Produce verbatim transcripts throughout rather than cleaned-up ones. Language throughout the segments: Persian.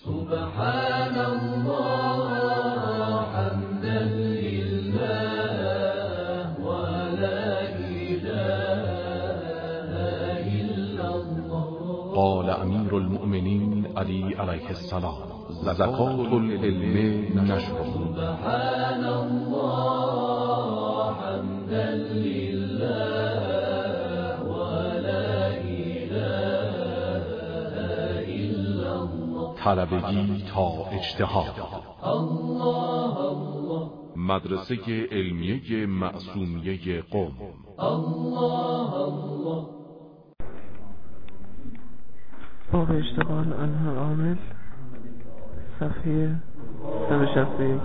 سبحان الله حمدا لله ولا إله إلا الله. قال امیر المؤمنین علی علیه السلام: زکات العلم نشر. سبحان الله حمدا لله ولا إله إلا الله. طلبگی تا اجتهاد. الله الله. مدرسه علمیه معصومیه قم. الله الله. باب اشتغال عنها عامل، صفحه صد و شصت و یک.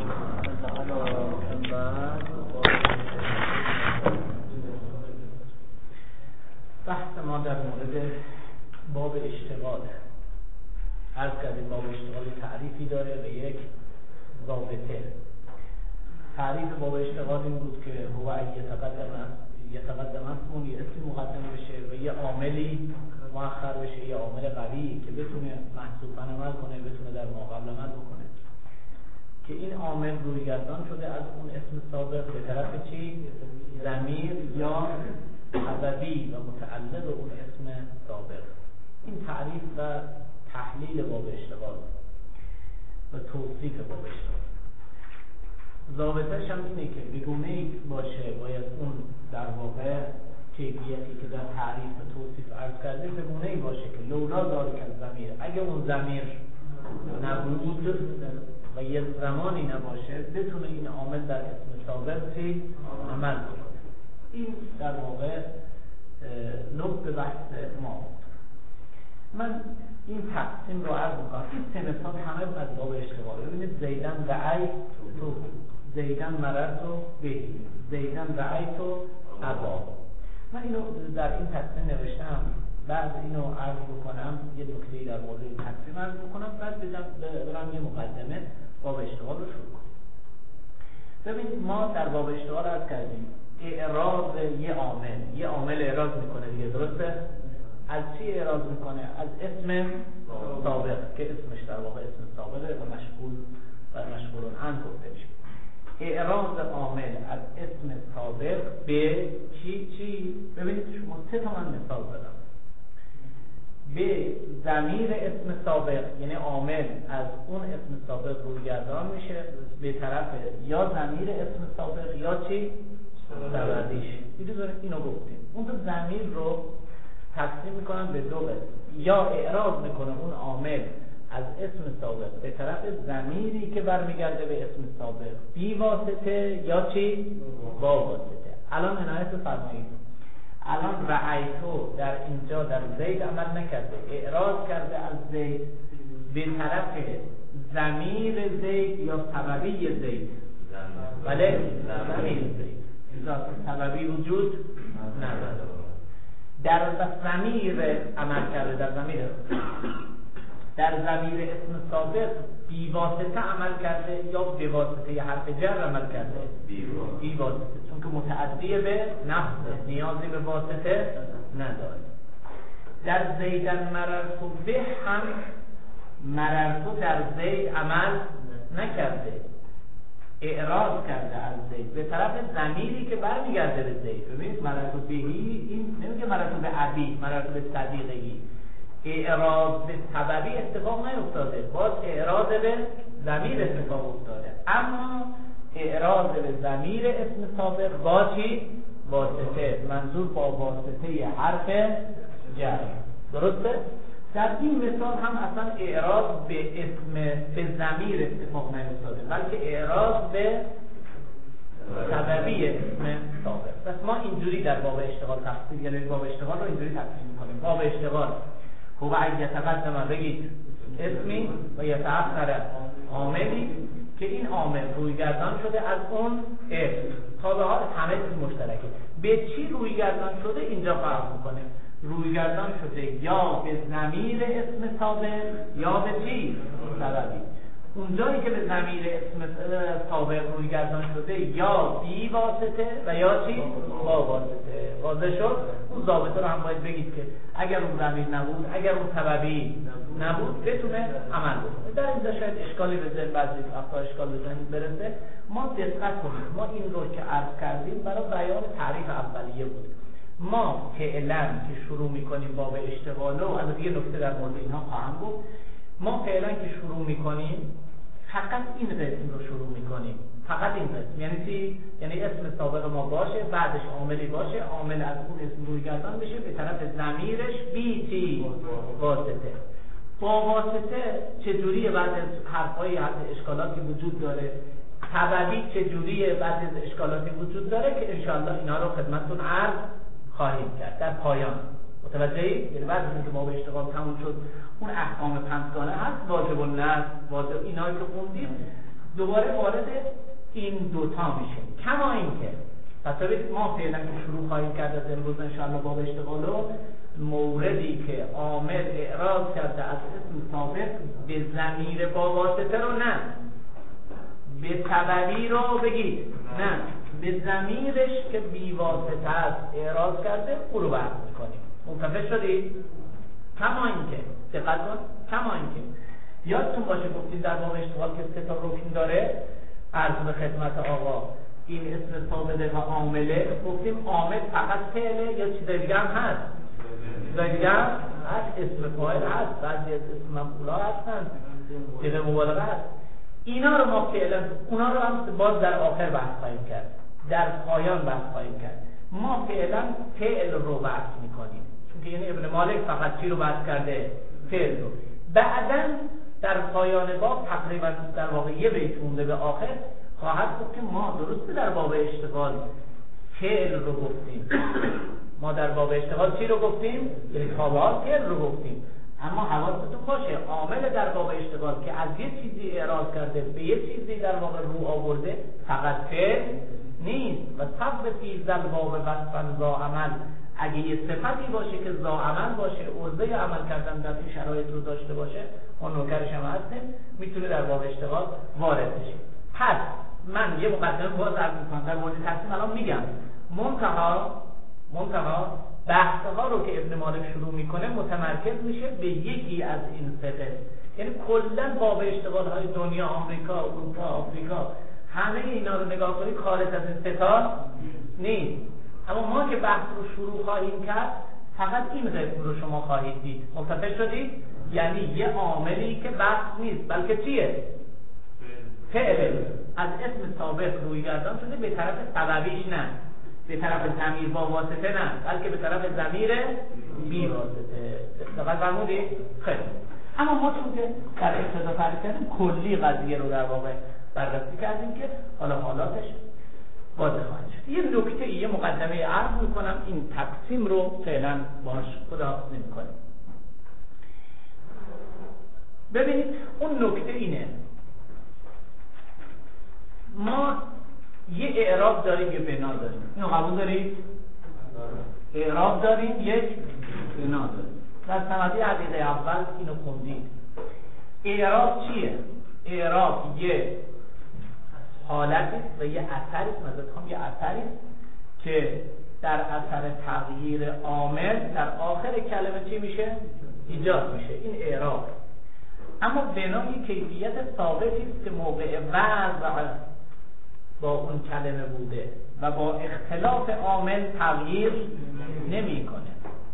بحث ما در مورد باب اشتغال. عرض کردیم باب اشتغال تعریفی داره و یک ضابطه. تعریف باب اشتغال این بود که هو یتقدم یتقدم اسمون یه اسم مقدم بشه و یه عاملی مؤخر بشه، یه عامل قوی که بتونه محذوفاً عمل کنه، بتونه در ما قبل عمل بکنه، که این عامل روی گردان شده از اون اسم سابق به طرف چی؟ ضمیر یا سببی و متعلق اون اسم سابق. این تعریف و تحلیل باب اشتغال و توصیف باب اشتغال. ضابطه‌اش هم اینه که به گونه‌ای باشه باید اون در واقع کیفیتی که در تعریف و توصیف عرض کرده به گونه‌ای باشه که لولا ذالک الضمیر، اگه اون ضمیر نبود و یه زمانی نباشه بتونه این عامل در اسم سابق چی عمل کنه. این در واقع نقطه بحث ما. من این تقسیم رو عرض می‌کنم. این سه مثال همه از باب اشتغال. ببینید زیدن رأی تو، زیدن مررتو بهی، زیدن رأی تو ابا. من اینو در این تقسیم نوشتم، بعد اینو عرض بکنم، یه نکته در مورد این تقسیم عرض بکنم، بعد برم یه مقدمه باب اشتغال رو شروع کنم. ببینید ما در باب اشتغال عرض کردیم اعراض یه عامل، یه عامل اعراض میکنه دیگه، درسته؟ از چی اعراض میکنه؟ از اسم سابق که اسمش در واقع اسم سابقه و مشغول و مشغولون عنه گفته میشه. اعراض عامل از اسم سابق به چی چی؟ ببینید شما سه تا من مثال زدم. به ضمیر اسم سابق، یعنی عامل از اون اسم سابق روی گردان میشه به طرف یا ضمیر اسم سابق یا چی؟ سببیش. دیگه اینو گفتیم. اون تو ضمیر رو تقسیم میکنن به دو قسم. یا اعراض میکنه اون عامل از اسم سابق به طرف ضمیری که برمیگرده به اسم سابق بی واسطه یا چی؟ با واسطه. الان عنایت فرمایید. الان رأیتو در اینجا در زید عمل نکرده، اعراض کرده از زید به طرف ضمیر زید یا سببی زید. بله؟ ضمیر زید. ذات سببی وجود نداره. در ضمیر عمل کرده، در ضمیر در ضمیر اسم سابق بی واسطه عمل کرده یا به واسطه حرف جر عمل کرده؟ بی واسطه، چون که متعدی به نفسه، نیازی به واسطه نداره. در زیدن مررتو به هم مررتو در زید عمل نکرده، اعراض کرده از زید به طرف ضمیری که برمیگرده به زید. ببینید مررتو بهی، این نمیگه مررتو به ابی، مررتو به صدیقی. اعراض به سببی اتفاق نیفتاده، باز اعراض به ضمیر اتفاق افتاده، اما اعراض به ضمیر اسم سابق با چی؟ واسطه، منظور با واسطه حرف جر. درسته؟ در این مثال هم اصلا اعراض به اسم به ضمیر اتفاق نیفتاده، بلکه اعراض به سببی اسم سابق. پس ما اینجوری در باب اشتغال تقسیم، یعنی باب اشتغال رو اینجوری تقسیم می‌کنیم. باب اشتغال هو یتقدم بگید اسمی و یتأخر عاملی که این عامل روی گردان شده از اون اسم. تا به حال همه چیز مشترکه. به چی روی گردان شده اینجا فرق میکنه. روی گردان شده یا به ضمیر اسم سابق یا به چی؟ سببی. اونجایی که به ضمیر اسم سابق روی گردان شده یا بی واسطه و یا چی؟ با واسطه. واضح شد؟ اون ضابطه رو هم باید بگید که اگر اون ضمیر نبود، اگر اون سببی نبود بتونه عمل بکنه. در اینجا شاید اشکالی به ذهن بعضی وقتا اشکال به ذهن برسه. ما دقت کنیم، ما این رو که عرض کردیم برای بیان تعریف اولیه بود. ما فعلا که شروع میکنیم باب اشتغال و از یه نکته در مورد اینها خواهم گفت. ما فعلا که شروع میکنیم فقط این قسم رو شروع میکنیم، فقط این قسم. یعنی چی؟ یعنی اسم سابق ما باشه، بعدش عاملی باشه، عامل از اون اسم روی گردان بشه به طرف ضمیرش بی تی واسطه. با واسطه چجوریه؟ بعد از حرفای از اشکالاتی وجود داره، سببی چجوریه؟ بعد از اشکالاتی وجود داره که انشاءالله اینا رو خدمتتون عرض خواهیم کرد در پایان. متوجهید؟ یعنی بعد از اینکه ما به اشتغال تموم شد اون احکام پنجگانه هست، واجب النصب، واجب اینایی که خوندیم، دوباره وارد این دوتا میشه. کما اینکه پس ببینید ما فعلا که شروع خواهیم کرد از امروز انشاءالله باب اشتغال رو، موردی که عامل اعراض کرده از اسم ثابت به ضمیر با واسطه رو نه، به سببی رو بگید نه، به ضمیرش که بی واسطه است اعراض کرده او رو بحث میکنیم. منتفع شدید؟ کما اینکه دقت کن، کما اینکه یادتون باشه گفتیم در باب اشتغال که سه تا رکن داره، عرض به خدمت آقا این اسم ثابته و عامله. گفتیم عامل فقط فعله یا چیز دیگه هم هست؟ چیز دیگه هم هست، اسم فاعل هست، بعضی از اسم مفعولا هستن، دیگه مبالغه هست. اینا رو ما فعلا اونا رو هم باز در آخر بحث خواهیم کرد، در پایان بحث خواهیم کرد. ما فعلا فعل رو بحث میکنیم، چون که یعنی ابن مالک فقط چی رو بحث کرده؟ فعل رو. بعداً در پایان باب تقریبا در واقع یه بیت مونده به آخر خواهد گفت که ما درسته در باب اشتغال فعل رو گفتیم، ما در باب اشتغال چی رو گفتیم؟ یعنی تابعات فعل رو گفتیم، اما حواستون باشه عامل در باب اشتغال که از یه چیزی اعراض کرده به یه چیزی در واقع رو آورده فقط فعل نیست. و صف فی ذل باب وصفا ذا عمل، اگه یه صفتی باشه که ذا عمل باشه، عرضه عمل کردن در این شرایط رو داشته باشه، ما نوکرش هم هستیم، میتونه در باب اشتغال وارد بشه. پس من یه مقدمه باز عرض میکنم در مورد تقسیم الان میگم. منتها منتها بحث‌ها رو که ابن مالک شروع میکنه متمرکز میشه به یکی از این سه قسم. یعنی کلا باب اشتغال‌های دنیا، آمریکا، اروپا، آفریقا، همه اینا رو نگاه کنید خارج از این سه تا نیست. اما ما که بحث رو شروع خواهیم کرد فقط این قسم رو شما خواهید دید. متفق شدید؟ یعنی یه عاملی که بحث نیست بلکه چیه؟ فعل از اسم ثابت روی گردان شده به طرف سببیش نه، به طرف ضمیر با واسطه نه، بلکه به طرف ضمیر بی واسطه. دقت فرمودید؟ خیلی. اما ما چون که در ابتدا تعریف کردیم کلی قضیه رو در واقع بررسی کردیم که حالا حالاتش واضح خواهد شد. یه نکته یه مقدمه عرض میکنم، این تقسیم رو فعلا باش خداحافظی نمی‌کنیم. ببینید اون نکته اینه، ما یه اعراب داریم یه بنا داریم. اینو قبول دارید؟ اعراب داریم یک بنا داریم. در سند عقیده اول اینو خوندید. اعراب چیه؟ اعراب یه حالتی و یه اثری است، مثلا هم یه اثری که در اثر تغییر عامل در آخر کلمه چی میشه؟ ایجاد میشه. این اعراب. اما بنای کیفیت ثابتی است که موقع وضع با اون کلمه بوده و با اختلاف عامل تغییر نمیکنه.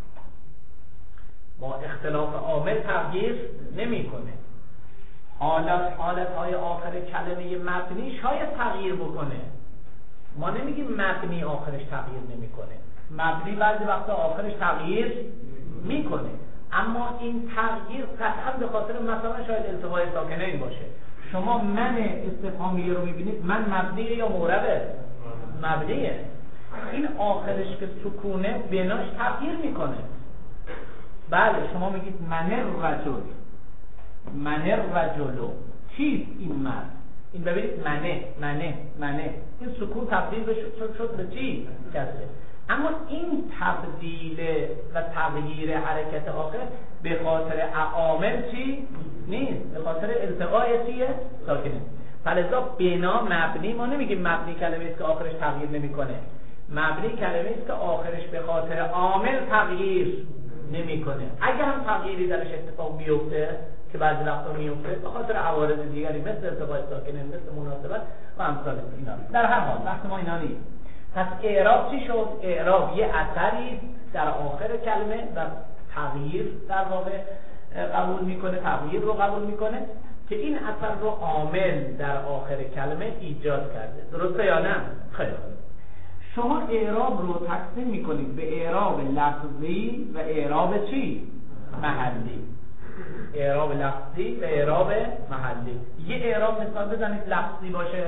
با اختلاف عامل تغییر نمیکنه. حالت حالت های آخر کلمه مبنی شاید تغییر بکنه. ما نمیگیم مبنی آخرش تغییر نمیکنه. مبنی بعضی وقتا آخرش تغییر میکنه، اما این تغییر قطعا به خاطر مثلا شاید التقاء ساکنین باشه. شما من استفهامیه رو میبینید، من مبنیه یا معربه؟ مبنیه. این آخرش که سکونه بناش تغییر میکنه. بله شما میگید من الرجل، من الرجلو، چیست این مرد؟ این ببینید منه منه منه، این سکون تبدیل شد شد به چی؟ کسره. اما این تبدیل و تغییر حرکت آخر به خاطر عوامل چی؟ نیست، به خاطر التقای چیه؟ ساکنه. فلذا بنا مبنی، ما نمیگیم مبنی کلمه است که آخرش تغییر نمیکنه. مبنی کلمه است که آخرش به خاطر عامل تغییر نمیکنه. اگه هم تغییری درش اتفاق بیفته که بعضی وقتا میفته به خاطر عوارض دیگری مثل ارتفاع ساکنه، مثل مناسبت و امثال اینا، در هر حال وقت ما اینا نیست. پس اعراب چی شد؟ اعراب یه اثری در آخر کلمه و تغییر در واقع قبول میکنه، تغییر رو قبول میکنه که این اثر رو عامل در آخر کلمه ایجاد کرده. درسته یا نه؟ خیلی خوب. شما اعراب رو تقسیم میکنید به اعراب لفظی و اعراب چی؟ محلی. اعراب لفظی و اعراب محلی. یه اعراب مثال بزنید لفظی باشه.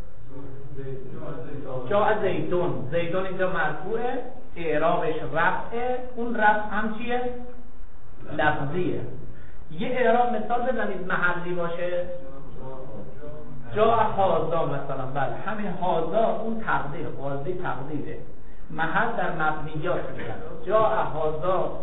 جا زیدون، زیدون اینجا مرفوعه، اعرابش رفعه، اون رفع هم چیه؟ لفظیه. یه اعراب مثال بزنید محلی باشه. جا هازا مثلا، بله همین هازا اون تقدیر، قاضی تقدیره. محل در مبنیات میگن. جا هازا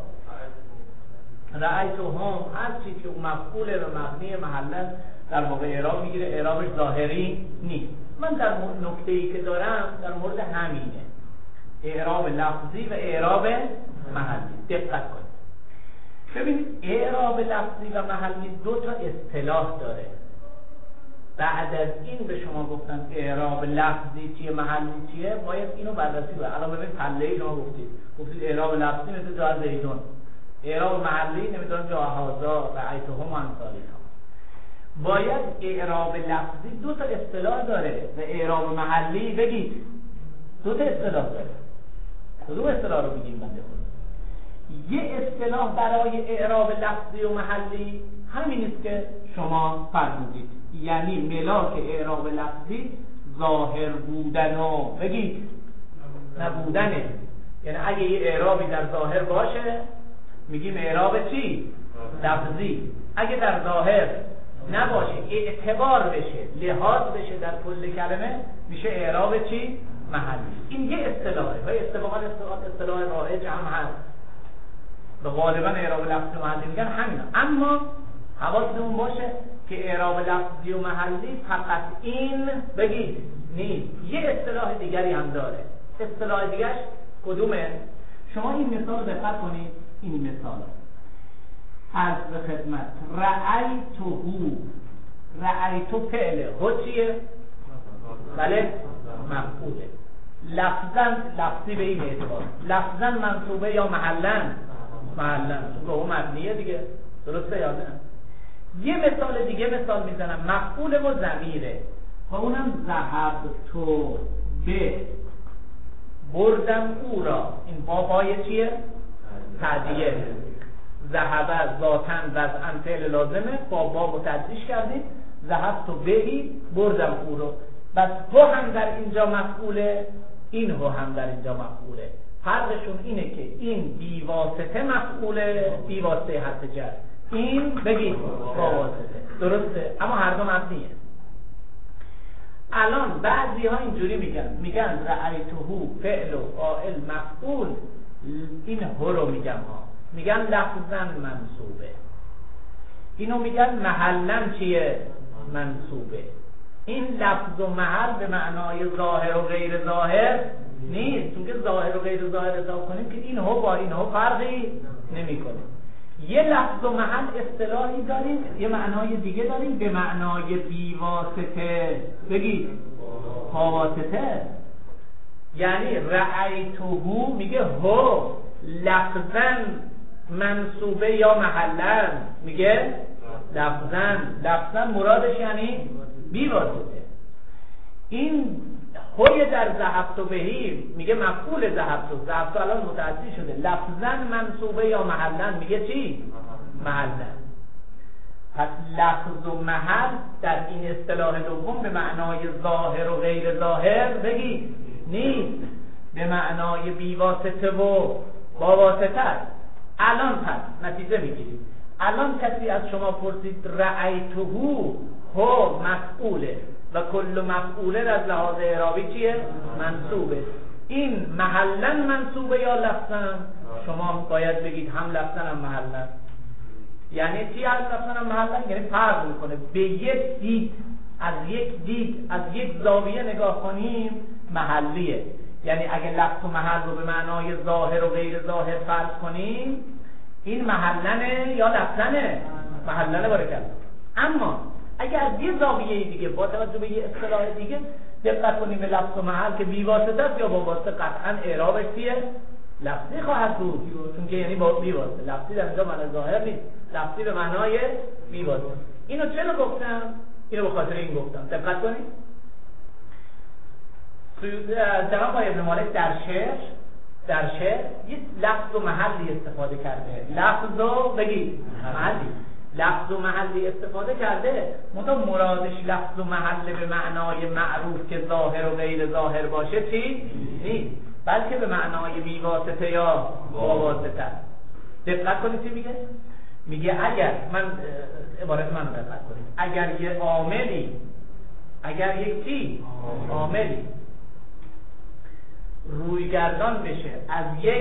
رأیتو هم، هر چی که اون مفعول و مبنی محلا در واقع اعراب میگیره، اعرابش ظاهری نیست. من در نکته‌ای که دارم در مورد همینه، اعراب لفظی و اعراب محلی. دقت کنید. ببینید اعراب لفظی و محلی دو تا اصطلاح داره. بعد از این به شما گفتن اعراب لفظی چیه، محلی چیه، باید اینو بررسی کنید. الان ببین پله شما گفتید گفتید اعراب لفظی مثل جا زیدون، اعراب محلی نمیدونم جا هازا رأیتهم و امثالها. باید اعراب لفظی دو تا اصطلاح داره و اعراب محلی بگید دو تا اصطلاح داره. کدوم اصطلاح رو بگیم بنده خدا؟ یه اصطلاح برای اعراب لفظی و محلی همین است که شما فرمودید، یعنی ملاک اعراب لفظی ظاهر بودن و بگید نبودنه. یعنی اگه یه اعرابی در ظاهر باشه میگیم اعراب چی؟ لفظی. اگه در ظاهر نباشه، اعتبار بشه، لحاظ بشه در کل کلمه، میشه اعراب چی؟ محلی. این یه اصطلاحه و اتفاقا اصطلاح رایج هم هست و غالبا اعراب لفظی و محلی میگن همین. اما حواستون باشه که اعراب لفظی و محلی فقط این بگید نیست، یه اصطلاح دیگری هم داره. اصطلاح دیگرش کدومه؟ شما این مثال دقت کنید. این مثال از به خدمت رأیتهو، رأیتو فعله، هو چیه؟ بله مفعوله. لفظاً لفظی به این اعتبار، لفظاً منصوبه یا محلاً محلاً به اون مبنیه دیگه. درسته یا نه؟ یه مثال دیگه مثال میزنم، مفعول و ضمیره و اونم ذهب تو به، بردم او را. این بابای چیه؟ تعدیه. ذهب ذاتن وضعن فعل لازمه، با با متعدیش کردیم، ذهب تو بهی، بردم او رو. بس هو هم در اینجا مفعوله، این هو هم در اینجا مفعوله. فرقشون اینه که این بی واسطه مفعوله، بی واسطه حرف جر، این بگید با واسطه. درسته؟ اما هر دو مبنیه. الان بعضی ها اینجوری میگن، میگن رأیتهو فعل و فاعل مفعول، این هو رو میگم ها، میگن لفظاً منصوبه. اینو میگن محلاً چیه؟ منصوبه. این لفظ و محل به معنای ظاهر و غیر ظاهر نیست، چون که ظاهر و غیر ظاهر حساب کنیم که این هو با این هو فرقی نمیکنه. یه لفظ و محل اصطلاحی داریم، یه معنای دیگه داریم به معنای بی واسطه. بگید با واسطه. یعنی رأیتهو میگه هو لفظاً منصوبه یا محلاً، میگه لفظاً. لفظاً مرادش یعنی بی واسطه. این هوی در ذهبتو بهی میگه مفعول ذهبتو، ذهبتو الان متعدی شده، لفظاً منصوبه یا محلاً میگه چی؟ محلاً. پس لفظ و محل در این اصطلاح دوم به معنای ظاهر و غیر ظاهر بگید نیست، به معنای بی واسطه و با واسطه است. الان پس نتیجه میگیرید. الان کسی از شما پرسید رأیتهو هو مفعوله و کل مفعوله از لحاظ اعرابی چیه؟ منصوبه. این محلاً منصوبه یا لفظاً؟ شما باید بگید هم لفظاً هم محلاً. یعنی چی هم لفظاً هم محلاً؟ یعنی فرق میکنه. به یک دید، از یک دید، از یک زاویه نگاه کنیم محلیه. یعنی اگه لفظ و محل رو به معنای ظاهر و غیر ظاهر فرض کنیم، این محلنه یا لفظنه؟ محلنه بارکالله. اما اگر از یه زاویه دیگه با توجه به یه اصطلاح دیگه دقت کنیم به لفظ و محل که بی واسطه است یا با واسطه، قطعا اعرابش چیه؟ لفظی خواهد بود، چون که یعنی با بی واسطه. لفظی در اینجا معنی ظاهر نیست، لفظی به معنای بی واسطه. اینو چرا گفتم؟ اینو به خاطر این گفتم. دقت کنید. جناب آقای ابن مالک در شعر در شعر یک لفظ و محلی استفاده کرده. لفظ و بگید محلی لفظ و محلی استفاده کرده، منتها مرادش لفظ و محل به معنای معروف که ظاهر و غیر ظاهر باشه چی؟ نیست، بلکه به معنای بی واسطه یا با واسطه. دقت کنید چی میگه؟ میگه اگر من عبارت منو دقت کنید، اگر یه عاملی اگر یک چی عاملی رویگردان بشه از یک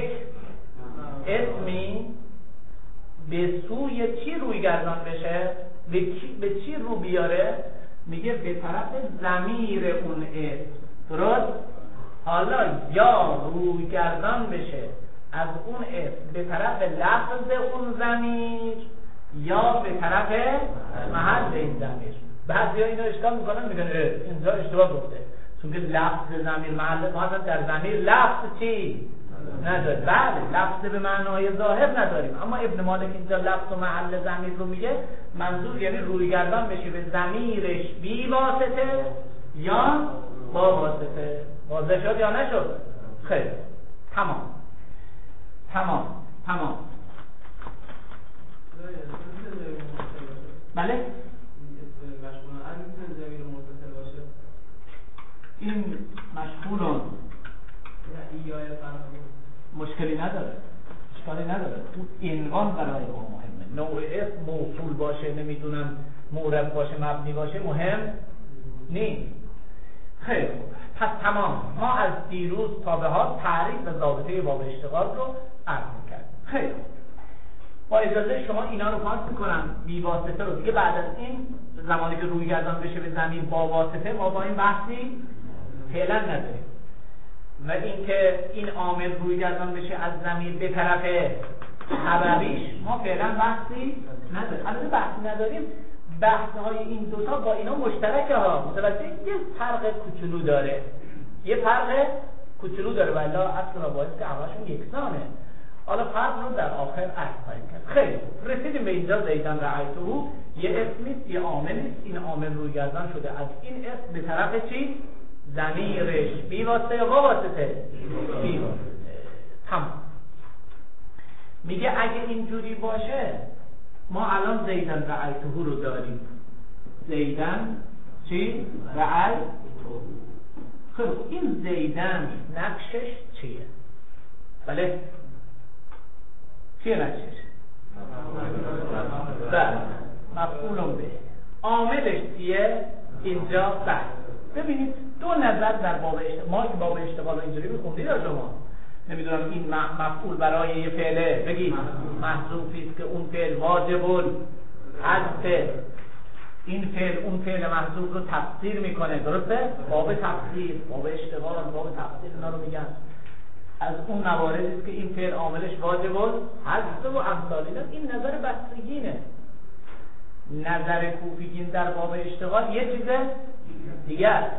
اسمی به سوی چی رویگردان بشه، به چی, به چی رو بیاره؟ میگه به طرف ضمیر اون اسم. درست؟ حالا یا رویگردان بشه از اون اسم به طرف لفظ اون ضمیر یا به طرف محل این ضمیر. بعضی ها اینو اشکال میکنن، میگن اینجا اشتباه گفته، چون که لفظ ضمیر محل ما در ضمیر لفظ چی نداریم. بله لفظ به معنای ظاهر نداریم، اما ابن مالک اینجا لفظ و محل ضمیر رو میگه، منظور یعنی رویگردان بشه به ضمیرش بی واسطه یا با واسطه. واضح شد یا نشد؟ خیلی تمام تمام تمام بله این مشغولون مشکلی نداره، اشکالی نداره، اون عنوان برای ما مهمه. نوع اسم موصول باشه، نمیدونم مورد باشه، مبنی باشه، مهم نیست. خیلی خوب، پس تمام. ما از دیروز تا به حال تعریف و ضابطه باب اشتغال رو عرض کردیم. خیلی خوب، با اجازه شما اینا رو پاس میکنم، بی واسطه رو دیگه بعد از این زمانی که رویگردان بشه به ضمیر با واسطه ما با این بحثی فعلا نداریم. و اینکه این عامل رویگردان بشه از ضمیر به طرف خبریش ما فعلا بحثی نداریم. البته بحثی نداریم، بحث‌های این دوتا با اینا مشترکه ها، متوجه یه فرق کوچولو داره، یه فرق کوچولو داره، ولی اصلا باعث که همشون یکسانه. حالا فرق رو در آخر عرض خواهیم کرد. خیلی رسیدیم به اینجا. زیدن رأیته یه اسمیست، یه عاملیست. این عامل رویگردان شده از این اسم به طرف چی؟ ضمیرش بی واسطه یا با واسطه؟ بی واسطه. تمام. میگه اگه اینجوری باشه ما الان زیدن رأیته رو داریم. زیدن چی؟ رأیته. خب این زیدن نقشش چیه؟ بله چیه نقشش؟ بله مفعول به. عاملش چیه؟ اینجا بله. ببینید دو نظر در باب اشتغال، ما که باب اشتغال اینجوری میخوندید شما، نمیدونم این مفعول برای یه فعله بگید محذوفی است که اون فعل واجب الحذف، این فعل اون فعل محذوف رو تفسیر میکنه. درسته؟ باب تفسیر، باب اشتغال، باب تفسیر اینا رو میگن. از اون مواردی است که این فعل عاملش واجب الحذف و امثال اینا. این نظر بصریینه. نظر کوفیین در باب اشتغال یه چیز دیگه است.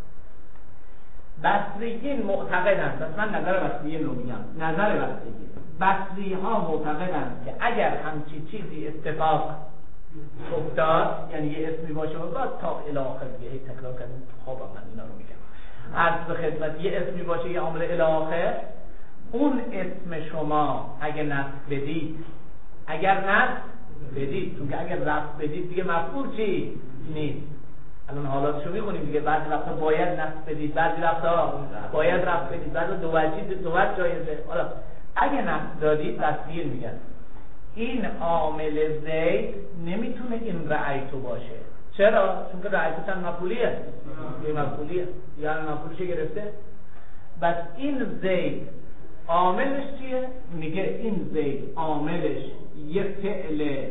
بصریین معتقدند، پس من نظر بصریین رو میگم، نظر بصریین، بصری ها معتقدند که اگر همچی چیزی اتفاق افتاد، یعنی یه اسمی باشه و بعد تا الی آخر دیگه تکرار کردیم، خب من اینا رو میگم، عرض به خدمت، یه اسمی باشه یه عامل الی آخر، اون اسم شما اگه نصب بدید، اگر نصب بدید، چون که اگر رفع بدید دیگه مفعول چی نیست. الان حالاتشو میخونیم دیگه، بعضی وقتا باید نصب بدید، بعضی وقتا باید رفع بدید، بعضی دو وجه دو وجه جایزه. حالا اگه نصب دادید بصیر میگن این عامل زید نمیتونه این رأیتو باشه. چرا؟ چون که رأیتو چند مفعولیه؟ یه مفعولیه، یعنی مفعولش گرفته. بس این زید عاملش چیه؟ میگه این زید عاملش یه فعل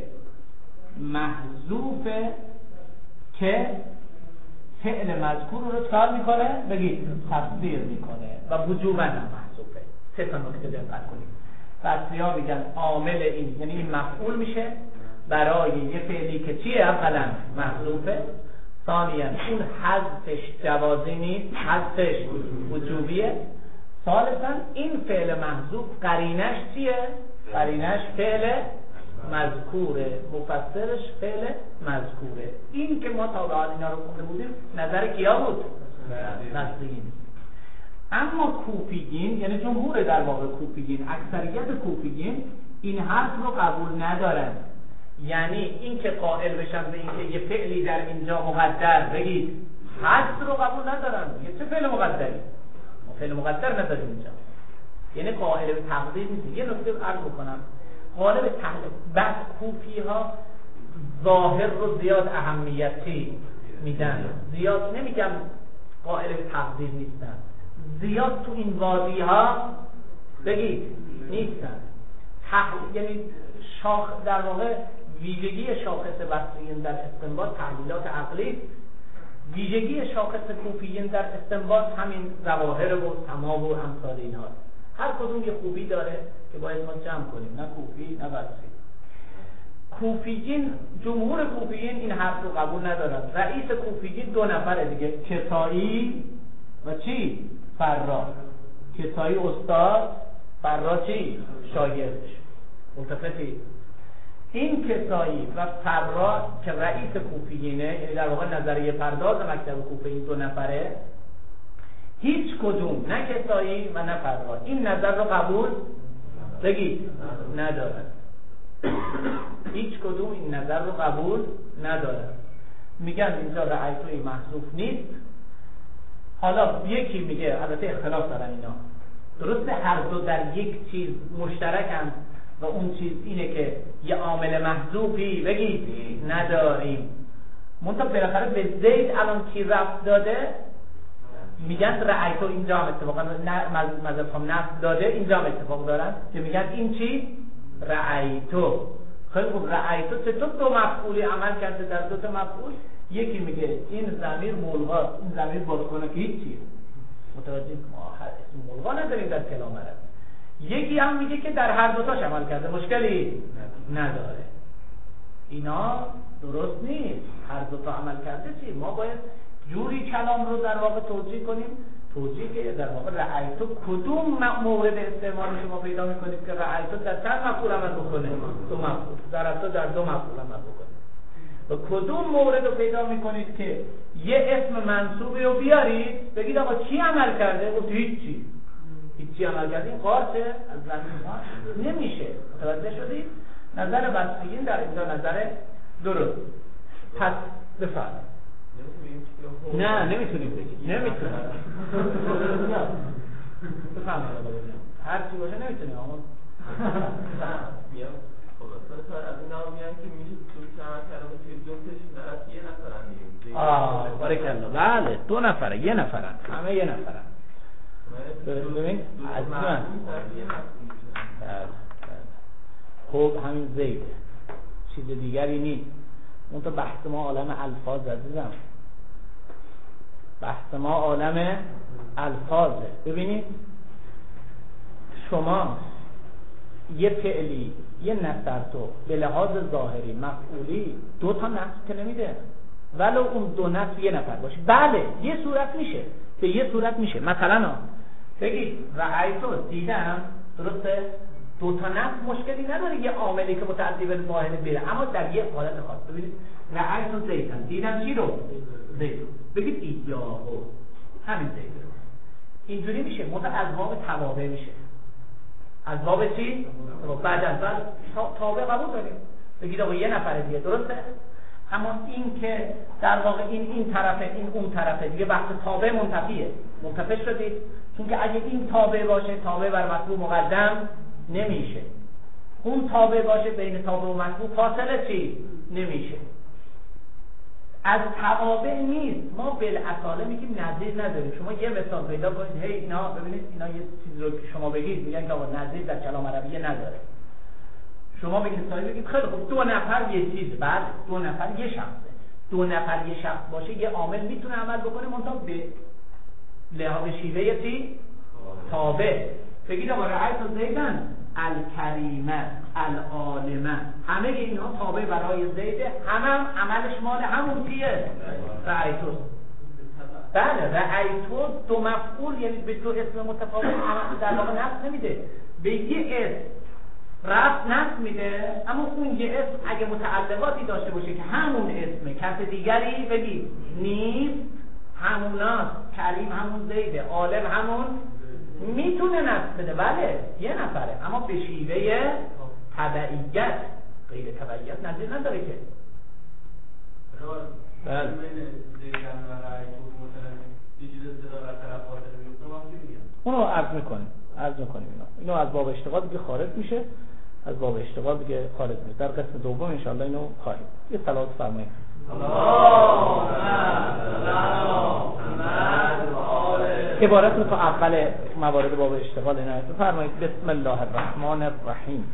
محذوفه که فعل مذکور رو کار میکنه، بگید تفسیر میکنه و وجوبا هم محذوفه. سه تا نکته دقت کنید. بصری‌ها میگن عامل این، یعنی این مفعول میشه برای یه فعلی که چیه؟ اولا محذوفه، ثانیاً اون حذفش جوازی نیست، حذفش وجوبیه، ثالثاً این فعل محذوف قرینش چیه؟ قرینش فعل مذکوره، مفسرش فعل مذکوره. این که ما تا به حال اینا رو خونده بودیم نظر کیا بود؟ نصریین. اما کوفیین، یعنی جمهور در واقع کوفیین، اکثریت کوفیین این حرف رو قبول ندارن. یعنی این که قائل بشن به این که یه فعلی در اینجا مقدر بگید حذف رو قبول ندارن. یه چه فعل مقدری؟ ما فعل مقدر نداریم اینجا. یعنی قائل به تقدیر نیست. یه نکته عرض بکنم، قائل به تقدیر بس کوفی ها ظاهر رو زیاد اهمیتی میدن، زیاد نمیگم قائل به تقدیر نیستن، زیاد تو این وادی ها بگید نیستن. تحلیل یعنی شاخ در واقع ویژگی شاخص بصریین در استنباط تحلیلات عقلی، ویژگی شاخص کوفیین در استنباط همین ظواهر و سما و امثال اینها. هر کدوم یه خوبی داره که باید ما جمع کنیم، نه کوفی نه بصری. کوفیین، جمهور کوفیین این حرف رو قبول ندارن. رئیس کوفیین دو نفره دیگه، کسایی و چی؟ فرا. کسایی استاد، فرا چی؟ شاگردش. ملتفتی؟ این کسایی و فرا که رئیس کوفیینه، یعنی در واقع نظریه پرداز مکتب کوفه این دو نفره، هیچ کدوم نه کسایی و نه فرا این نظر رو قبول بگید ندارن. هیچ کدوم این نظر رو قبول ندارن. میگن اینجا رأیتوی محذوف نیست. حالا یکی میگه، البته اختلاف دارن اینا، درسته هر دو در یک چیز مشترکن و اون چیز اینه که یه عامل محذوفی بگید نداریم. منتها بالاخره به زید الان کی رفت داده؟ میگن رأیتو اینجا هم اتفاقا مذهب هم نفس داده، اینجا هم اتفاق دارن که میگن این چی؟ رأیتو. خیلی خوب، رأیتو چطور دو مفعولی عمل کرده در دو تا مفعول؟ یکی میگه این ضمیر ملغاست، این ضمیر بازکنه که هیچیه، متوجه ما اسم ملغا نداریم در کلام عربی. یکی هم میگه که در هر دوتاش عمل کرده، مشکلی نداره. اینا درست نیست. هر دوتا عمل کرده چی؟ ما باید جوری کلام رو در واقع توجیه کنیم، توجیه که در واقع رأیتو کدوم مورد استعمال شما پیدا میکنید که رأیتو در چند مفعول عمل بکنه؟ دو مفعول. در اصل در دو مفعول عمل بکنه. و کدوم مورد رو پیدا میکنید که یه اسم منصوبی رو بیارید بگید آقا چی عمل کرده؟ گفت هیچی. هیچی عمل کرده، این قارچه از زمین نمیشه. متوجه شدید؟ نظر بصریین در اینجا نظر درست. پس بفرمایید. نه نمیتونیم بگید، نمیتونیم. بفرمایید. هر چی باشه نمیتونیم. اما بیا خلاصه از اینا میگن که میشه تو چند کلمه توی جفتش نرفت یه نفرن دیگه. آه بارکالله. بله دو نفره، یه نفرن، همه یه نفرن. ببین عزیزم، خب همین زید چیز دیگری نیست. اون تو بحث ما عالم الفاظ عزیزم، بحث ما عالم الفاظه. ببینید شما یه فعلی یه نصر تو به لحاظ ظاهری مفعولی دو تا نصر که نمیده، ولو اون دو نصر یه نفر باشه. بله یه صورت میشه، به یه صورت میشه. مثلا بگید رأیتو دیدم، درسته؟ دو تا نصر مشکلی نداره یه عاملی که متعدی به واحد بره، اما در یه حالت خاص. ببینید رأیتو زیدن، دیدم چی رو؟ زید. بگید ایدیاهو، همین زید رو. اینجوری میشه، مطلب از باب توابع میشه. از باب چی؟ بعد از بعد تابع قبول داریم. بگید آقا یه نفر دیگه، درسته؟ اما این که در واقع این این طرفه این اون طرفه دیگه بحث تابع منتفیه. منتفی شدید؟ چون که اگه این تابع باشه تابع بر مطلوب مقدم نمیشه، اون تابع باشه بین تابع و مطلوب فاصله چی؟ نمیشه. از توابع نیست. ما بالاصاله میگیم نظیر نداریم. شما یه مثال پیدا کنید، هی اینا ببینید اینا یه چیزی رو که شما بگید میگن که آقا نظیر در کلام عربی نداره. شما بگید مثال بگید خیلی خوب دو نفر یه چیز، بعد دو نفر یه شخصه. دو نفر یه شخص باشه یه عامل میتونه عمل بکنه منتها به لحاظ شیوه چی؟ تابع. بگید آقا رأیت زیدن، الکریمه، العالمه، همه اینها تابع برای زیده، همه هم عملش مال همون کیه؟ رأیتو. بله رأیتو دو مفعول، یعنی به دو اسم متفاوت در واقع نفس نمیده، به یه اسم رفت نفس میده، اما اون یه اسم اگه متعلقاتی داشته باشه که همون اسمه، کس دیگری بگید نیست، هموناست، کریم همون زیده، عالم همون، میتونه نفس بده، بله یه نفره، اما به شیوه تبعیت، غیر تبعیت نظیر نداره که. بله اونو عرض میکنیم عرض میکنیم اینا اینو از باب اشتغال دیگه خارج میشه، از باب اشتغال دیگه خارج میشه. در قسم دوم انشاءالله اینو خواهیم. یه صلوات فرمایید. عبارت رو تا اول موارد باب اشتغال عنایت فرمایید. بسم الله الرحمن الرحیم.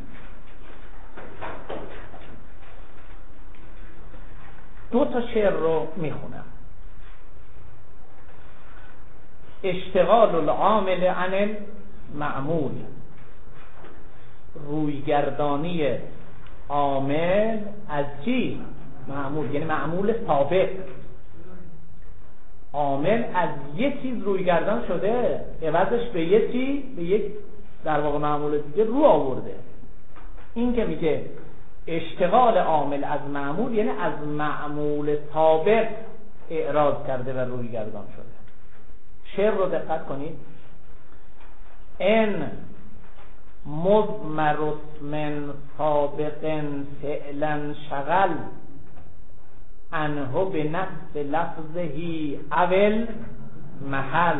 دو تا شعر رو میخونم. اشتغال العامل عن المعمول، رویگردانی عامل از چی؟ معمول، یعنی معمول سابق. عامل از یه چیز رویگردان شده، عوضش به یه چی، به یک در واقع معمول دیگه رو آورده. این که میگه اشتغال عامل از معمول، یعنی از معمول سابق اعراض کرده و رویگردان شده. شعر رو دقت کنید. ان مضمر من سابق فعلا شغل انه به نفس لفظهی اول محل.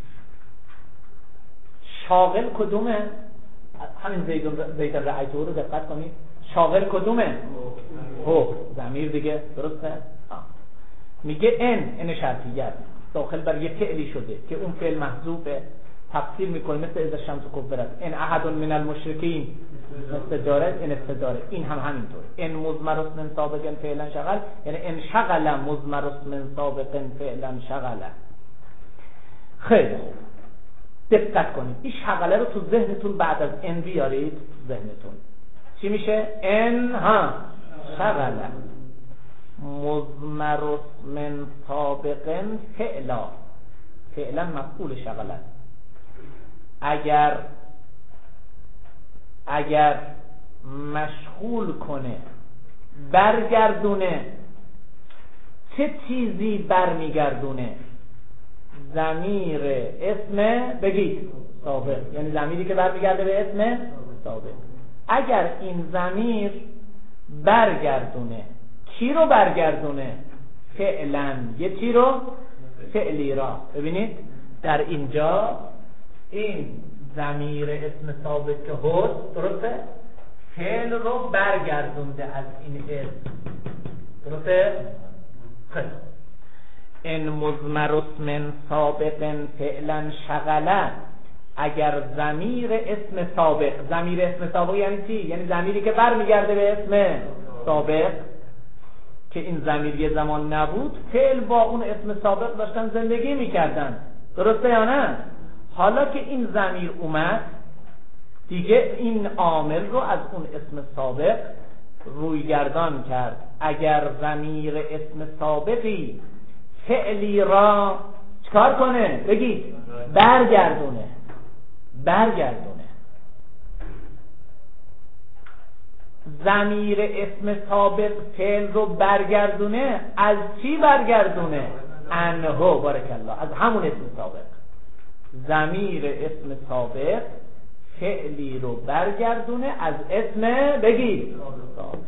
شاغل کدومه؟ همین زید رأیتو رو دقت کنید. شاغل کدومه؟ هو ضمیر دیگه، درسته؟ آه. میگه ان ان شرطیت داخل بر یه فعلی شده که اون فعل محذوفه، تفسیر میکنه مثل اذا الشمس کبرت. ان احد من المشرکین استداره، ان استداره، این هم همینطور. ان مضمر من سابق فعلا شغل، یعنی ان شغل مضمر من سابق فعلا شغل. خیلی خوب دقت کنید. این شغله رو تو ذهنتون بعد از ان بیارید ذهنتون. چی میشه؟ ان ها شغل مضمر من سابق فعلا، فعلا مفعول شغل است. اگر اگر مشغول کنه، برگردونه، چه چیزی برمیگردونه؟ ضمیر اسم بگید سابق، یعنی ضمیری که برمیگرده به اسم سابق. اگر این ضمیر برگردونه، کی رو برگردونه؟ فعلا، یه چی رو؟ فعلی را. ببینید در اینجا این ضمیر اسم سابق که هست، درسته؟ فعل رو برگردونده از این اسم، درسته؟ خیلی ان مضمر من سابق فعلا شغله. اگر ضمیر اسم سابق، ضمیر اسم سابق یعنی چی؟ یعنی ضمیری که برمیگرده به اسم سابق، که این ضمیر یه زمان نبود، فعل با اون اسم سابق داشتن زندگی میکردن، درسته یا نه؟ حالا که این ضمیر اومد دیگه این عامل رو از اون اسم سابق رویگردان کرد. اگر ضمیر اسم سابقی فعلی را چکار کنه؟ بگید برگردونه، برگردونه. ضمیر اسم سابق فعل رو برگردونه، از چی برگردونه؟ انه، بارک الله، از همون اسم سابق. ضمیر اسم سابق فعلی رو برگردونه از اسم بگید سابق.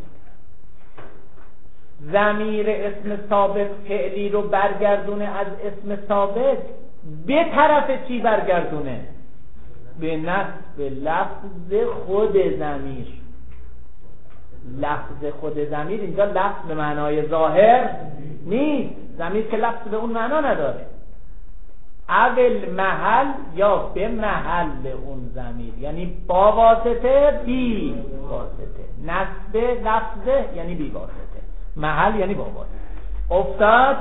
ضمیر اسم سابق فعلی رو برگردونه از اسم سابق، به طرف چی برگردونه؟ به نصب لفظ خود ضمیر. لفظ خود ضمیر اینجا لفظ به معنای ظاهر نیست، ضمیر که لفظ به اون معنا نداره. اول محل یا به محل اون ضمیر، یعنی با واسطه بی واسطه. نصب لفظه یعنی بی واسطه، محل یعنی با واسطه. افتاد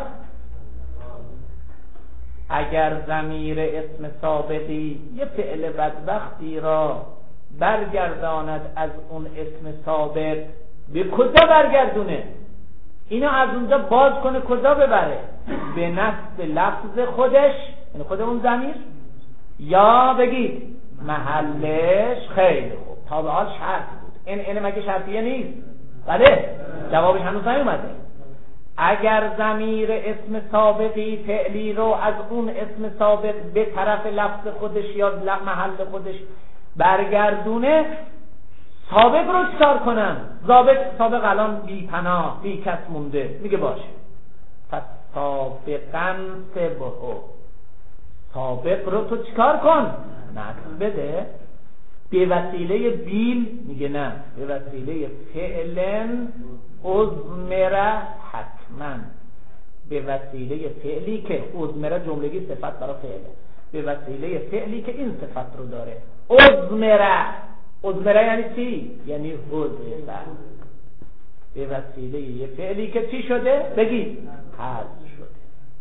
اگر ضمیر اسم سابقی یه فعل بدبختی را برگرداند از اون اسم سابق، به کجا برگردونه؟ اینو از اونجا باز کنه کجا ببره؟ به نصب لفظ خودش، یعنی خود اون ضمیر، یا بگید محلش. خیلی خوب، تا به حال شرط بود. این این مگه شرطیه نیست؟ بله، جوابش هنوز نیومده. اگر ضمیر اسم سابقی فعلی رو از اون اسم سابق به طرف لفظ خودش یا محل خودش برگردونه، سابق رو چکار کنم؟ سابق سابق الان بی پناه بی کس مونده، میگه باشه پس سابقاً سبهو، سابق رو تو چکار کن؟ نصب بده به وسیله بیل. میگه نه، به وسیله فعلن ازمره حتما، به وسیله فعلی که ازمره جملگی صفت برای فعله، به وسیله فعلی که این صفت رو داره. ازمره، ازمره یعنی چی؟ یعنی حذف. به وسیله یه فعلی که چی شده؟ بگید حذف شده.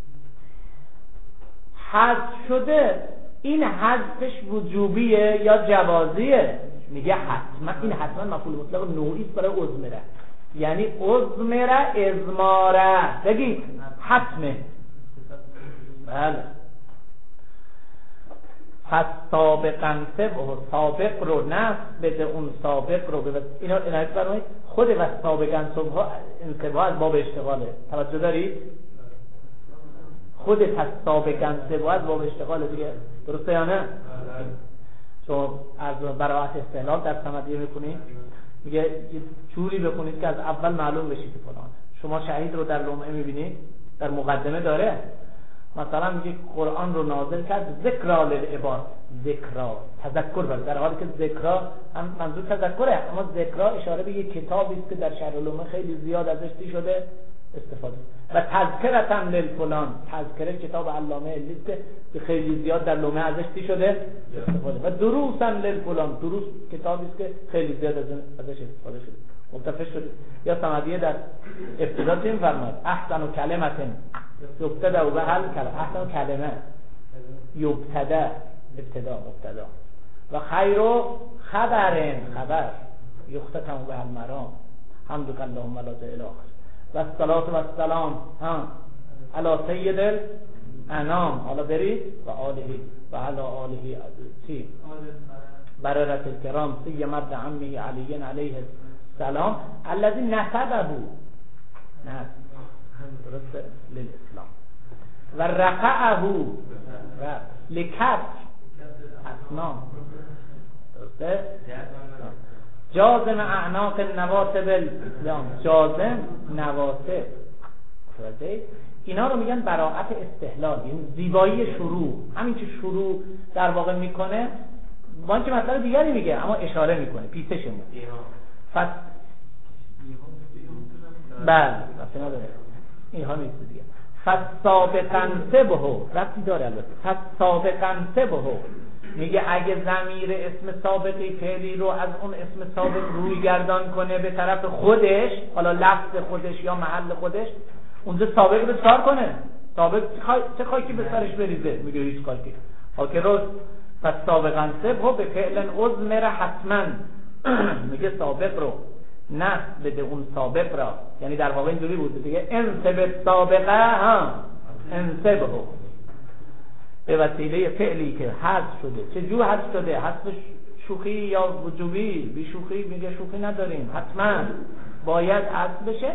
حذف شده، این حذفش وجوبیه یا جوازیه؟ میگه حتما. این حتما مفعول مطلق نوعی است برای ازمره، یعنی ازمره ازماره، بگید حتمه. بله. پس سابقاً سبه، سابق رو نصب بده اون سابق رو بده. اینا عنایت فرمایید. خود و سابقاً سبه انتباه از باب اشتغاله، توجه دارید؟ خود پس سابقاً سبه از باب اشتغاله دیگه، درسته یا نه؟ چون از براعت استحلال در سمدیه میکنید، میگه یه جوری بکنید که از اول معلوم بشه که فلان. شما شهید رو در لمعه میبینید، در مقدمه داره، مثلا میگه قرآن رو نازل کرد ذکرا للعباد، ذکرا تذکر بر، در حالی که ذکرا هم منظور تذکره، اما ذکرا اشاره به یک کتابی است که در شرح العلوم خیلی زیاد ازش چی شده استفاده. و تذکرة للفلان، تذکره کتاب علامه لیست که خیلی زیاد در لمعه ازش چی شده استفاده. و دروسا للفلان، دروس کتابی است که خیلی زیاد ازش استفاده شده، متفق شده. یا سمدیه در ابتدا چی می‌فرماید؟ احسن کلمه یبتدا و هل کلمه، احسن کلمه یبتدا، ابتدا مبتدا، و خیر خبرن، خبر یختتم به المرام، حمدک اللهم لا اله الا انت، و الصلاه و السلام ها علی سید الانام، حالا برید و آله و علی آله چی بررت الکرام سی مبد عمی علی علیه السلام الذی نسبه نسب درسته للاسلام و رفعه لکف اسنام، درسته جازم اعناق النواسب الاسلام، جازم نواسب. اینا رو میگن براعت استحلال، یعنی زیبایی شروع. همین که شروع در واقع میکنه، با اینکه مطلب دیگری میگه اما اشاره میکنه، پیسش میکنه. پس بله اصلا نداره اینها نیست دیگه. پس سابقاً سبهو ربطی داره البته. پس سابقاً سبهو میگه اگه ضمیر اسم سابقی فعلی رو از اون اسم سابق روی گردان کنه به طرف خودش، حالا لفظ خودش یا محل خودش، اونجا سابق رو چکار کنه؟ سابق چه خاکی به سرش بریزه؟ میگه هیچ خاکی. خاکی رو. پس سابقاً سبهو به فعل ازمره حتما میگه سابق رو نصب بده اون سابق را، یعنی در واقع اینجوری بود دیگه، انسب سابقه ها انسبهو، به وسیله فعلی که حذف شده. چه جو حذف شده؟ حذف شوخی یا وجوبی؟ بی شوخی میگه شوخی نداریم، حتما باید حذف بشه.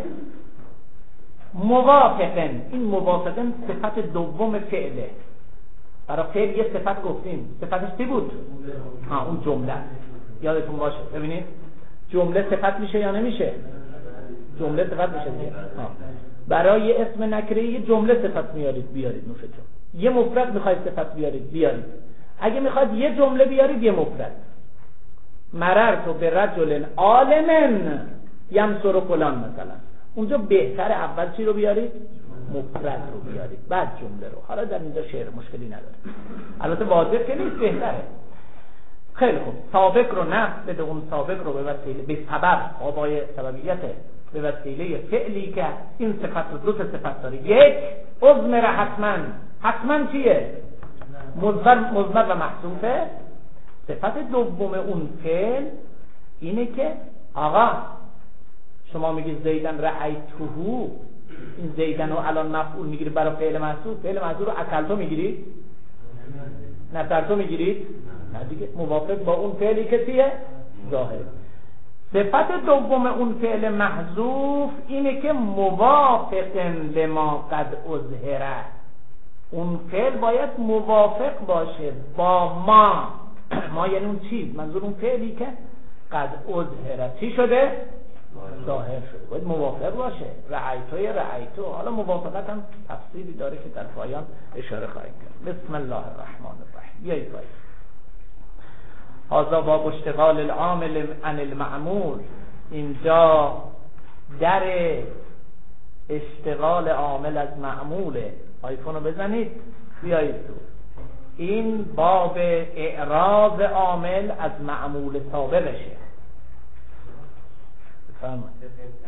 موافقن، این موافقن صفت دوم فعله. برای فعل یه صفت گفتیم، صفتش چی بود؟ ها اون جمله، یادتون باشه. ببینید جمله صفت میشه یا نمیشه؟ جمله صفت میشه دیگه. برای اسم نکره یه جمله صفت میارید، بیارید نوشتون. یه مفرد میخواید صفت بیارید، بیارید. اگه میخواید یه جمله بیارید، یه مفرد. مررت به رجل عالم یمسر فلان مثلا، اونجا بهتر اول چی رو بیارید؟ مفرد رو بیارید، بعد جمله رو. حالا در اینجا شعر مشکلی نداره، البته واضح که نیست، بهتره. خیلی خوب، سابق رو نصب بده اون سابق رو به وسیله، به سبب، آبای سببیته، به وسیله فعلی که این صفت رو، دو تا صفت داره. یک ازمره حتما، حتما چیه؟ مضمر، مضمر و محذوفه. صفت دوم اون فعل اینه که آقا شما میگید زیدن رأیتهو، این زیدن رو الان مفعول میگیرید برای فعل محذوف، فعل محذوف رو اکلتو میگیرید؟ نصرتو میگیرید؟ نه دیگه، موافق با اون فعلی که چیه؟ ظاهر. صفت دوم اون فعل محذوف اینه که موافق لما قد اظهره، اون فعل باید موافق باشه با ما. ما یعنی اون چیز، منظور اون فعلی که قد اظهره چی شده؟ ظاهر شده، باید موافق باشه. رأیتوی رأیتو، حالا موافقت هم تفصیلی داره که در پایان اشاره خواهیم کرد. بسم الله الرحمن الرحیم. بیایید باید هذا باب اشتغال العامل عن المعمول. اینجا در اشتغال عامل از معموله. آیفون رو بزنید بیایید تو. این باب اعراض عامل از معمول سابقشه. بفرمایید.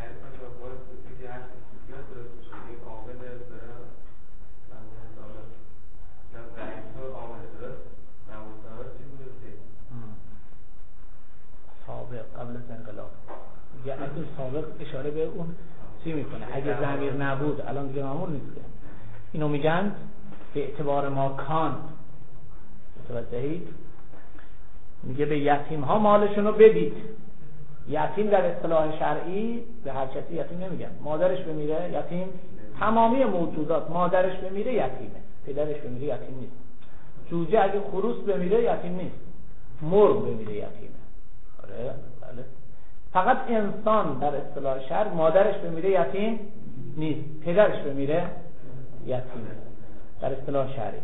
سابق قبل از انقلاب، یعنی این سابق اشاره به اون چی میکنه؟ اگه ضمیر نبود الان دیگه معمول نیست. اینو میگن به اعتبار ما کان. متوجهید؟ میگه به یتیم ها مالشون رو بدید. یتیم در اصطلاح شرعی به هر کسی یتیم نمیگن. مادرش بمیره یتیم، تمامی موجودات مادرش بمیره یتیمه، پدرش بمیره یتیم نیست. جوجه اگه خروس بمیره یتیم نیست، مرغ بمیره یتیمه. آره بله. فقط انسان در اصطلاح شرع مادرش بمیره یتیم نیست، پدرش بمیره یتیمه در اصطلاح شرعی.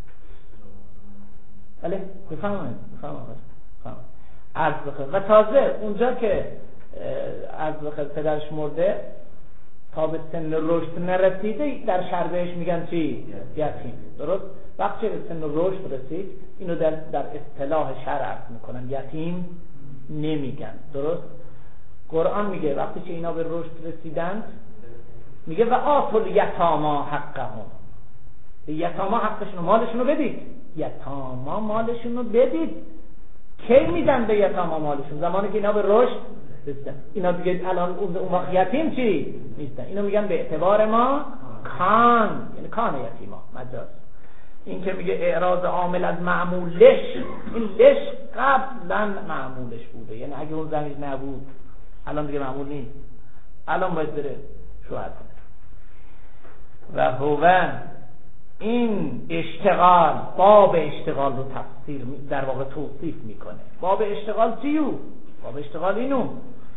بله بفهمید بفهمید عرض بخیر. و تازه اونجا که عرض بخیر پدرش مرده تا به سن رشد نرسیده در شرع بهش میگن چی؟ یتیم. درست؟ وقتی به سن رشد رسید اینو در در اصطلاح شرع عرض میکنن، یتیم نمیگن. درست؟ قرآن میگه وقتی که اینا به رشد رسیدند میگه و آتوا الیتامی حقهم، به یتاما حقشون مالشون رو بدید. یتاما مالشون رو بدید. کی میدن به یتاما مالشون؟ زمانی که اینا به رشد رسیدن. اینا دیگه الان اون وقت یتیم چی نیستن. اینو میگن به اعتبار ما کان، یعنی کان یتیما مجاز. این که میگه اعراض عامل از معمولش، این لش قبلا معمولش بوده، یعنی اگه اون ضمیر نبود الان دیگه معمول نیست، الان باید بره شوهر کنه. و هو این اشتغال، باب اشتغال رو تفسیر در واقع توصیف میکنه. باب اشتغال چیو؟ باب اشتغال اینو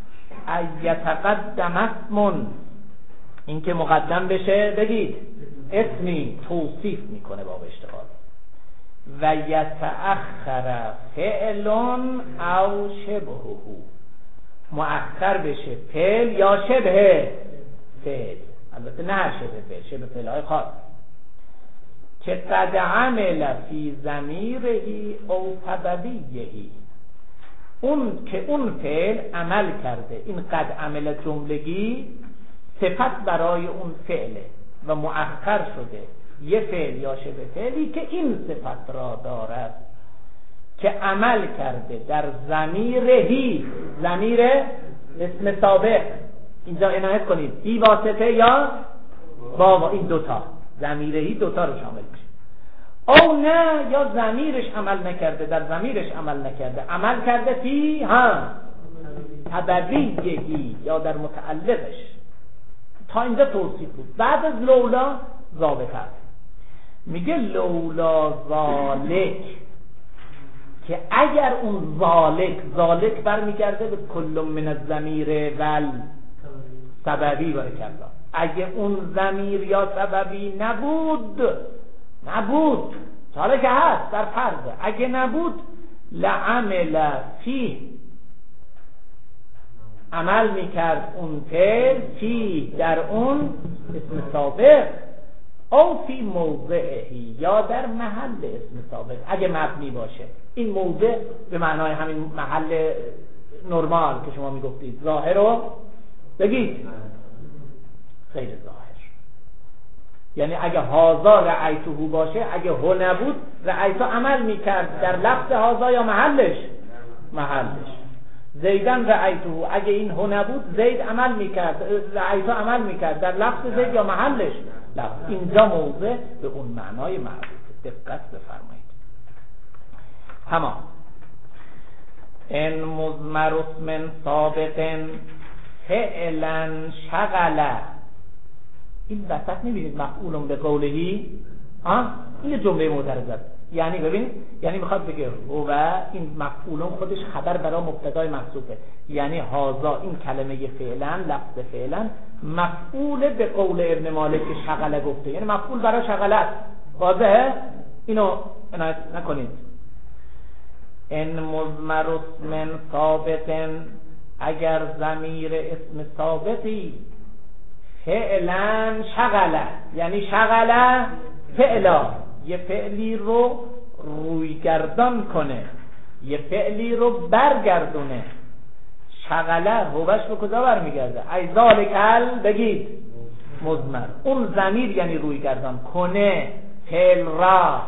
ایتقدم اسم، این که مقدم بشه بگید اسمی، توصیف میکنه باب اشتغال. و یتأخر فعل او شبهه، مؤخر بشه فعل یا شبه فعل، البته نه هر شبه فعل، شبه فعل های خاص که قد عمل فی ضمیره او سببیه، اون که اون فعل عمل کرده. این قد عمل جملگی صفت برای اون فعله و مؤخر شده یه فعل یا شبه فعلی که این صفت را دارد که عمل کرده در ضمیرهی، ضمیر اسم سابق، اینجا عنایت کنید بی واسطه یا با این دوتا، ضمیرهی دوتا رو شامل میشه. او نه یا ضمیرش عمل نکرده، در ضمیرش عمل نکرده، عمل کرده فی ها سببیهی یا در متعلقش. تا اینجا توصیف بود. بعد از لولا ضابطه میگه لولا ذالک، که اگر اون ذالک، ذالک برمیگرده به کل من الضمیر ول سببی برکلا، اگه اون ضمیر یا سببی نبود نبود حالا که هست در فرضه، اگه نبود لعمل فیه، عمل میکرد اون فعل فیه در اون اسم سابق، او فی موضعهی یا در محل اسم سابق اگه مبنی باشه. این موضع به معنای همین محل نرمال که شما میگفتید، ظاهر رو بگید غیر ظاهر، یعنی اگه هازا رأیتو باشه، اگه هو نبود رأیتو عمل میکرد در لفظ هازا یا محلش؟ محلش. زیدن رأیتو، اگه این هو نبود زید عمل میکرد، رأیتو عمل میکرد در لفظ زید یا محلش؟ لفظ. اینجا موضع به اون معنای معروف. دقت بفرمایید. تمام. ان مضمر اسم سابق فعلا شغله، این وسط میبینید مفعول به قولهی، آه این جمله معترض است. یعنی ببینید، یعنی میخواد بگه و این مفعول خودش خبر برای مبتدای محذوفه، یعنی هازا این کلمه فعلا، لفظ فعلا مفعول به قول ابن مالک شغله گفته، یعنی مفعول برای شغله است. واضحه؟ اینو عنایت نکنید. ان مضمر اسم ثابت، اگر ضمیر اسم ثابتی فعلا شغله، یعنی شغله فعلا، یه فعلی رو رویگردان کنه، یه فعلی رو برگردونه. شغله هوش به کجا برمیگرده؟ ای ذالکل بگید مضمر، اون ضمیر یعنی رویگردان کنه فعل را.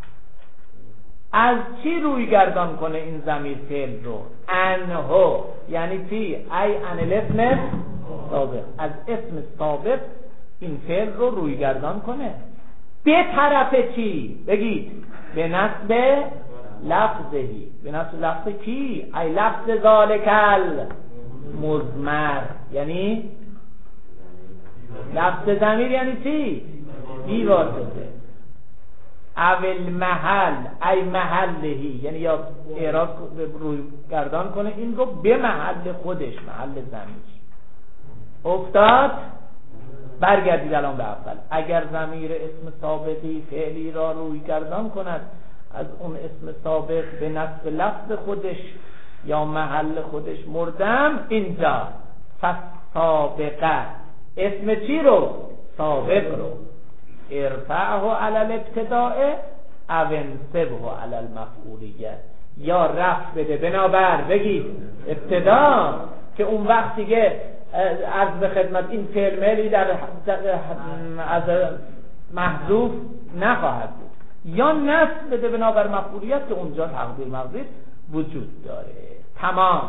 از چی رویگردان کنه این ضمیر فعل رو؟ انهو، یعنی چی؟ ای ان الاسم سابق، از اسم سابق این فعل رو رویگردان کنه. به طرف چی؟ بگید به نسب لفظهی. به نسب لفظ کی؟ ای لفظ ذالکل مضمر، یعنی لفظ ضمیر یعنی چی؟ بی واسطه. اول محل ای محلهی، یعنی یا اعراض روی گردان کنه این رو به محل خودش، محل ضمیر. افتاد؟ برگردید الان به اول. اگر ضمیر اسم ثابتی فعلی را روی گردان کند از اون اسم سابق به نسب لفظ خودش یا محل خودش مردم، اینجا فسابقه اسم چی رو؟ سابق رو. ارفعه علی الابتداء او انصبه علی المفعولیه، یا رفع بده بنابر بگید ابتدا، که اون وقت دیگه عرض به خدمت این فعل ملی در از محذوف نخواهد بود، یا نصب بده بنابر مفعولیت که اونجا تقدیر مقدیر وجود داره. تمام.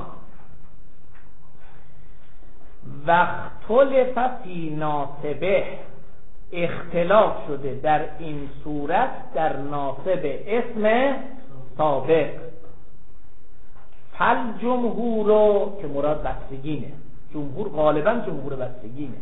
واختلف فی ناصبه، اختلاف شده در این صورت در ناصب اسم سابق. فل جمهور رو که مراد بستگینه، جمهور غالبا جمهور بستگینه.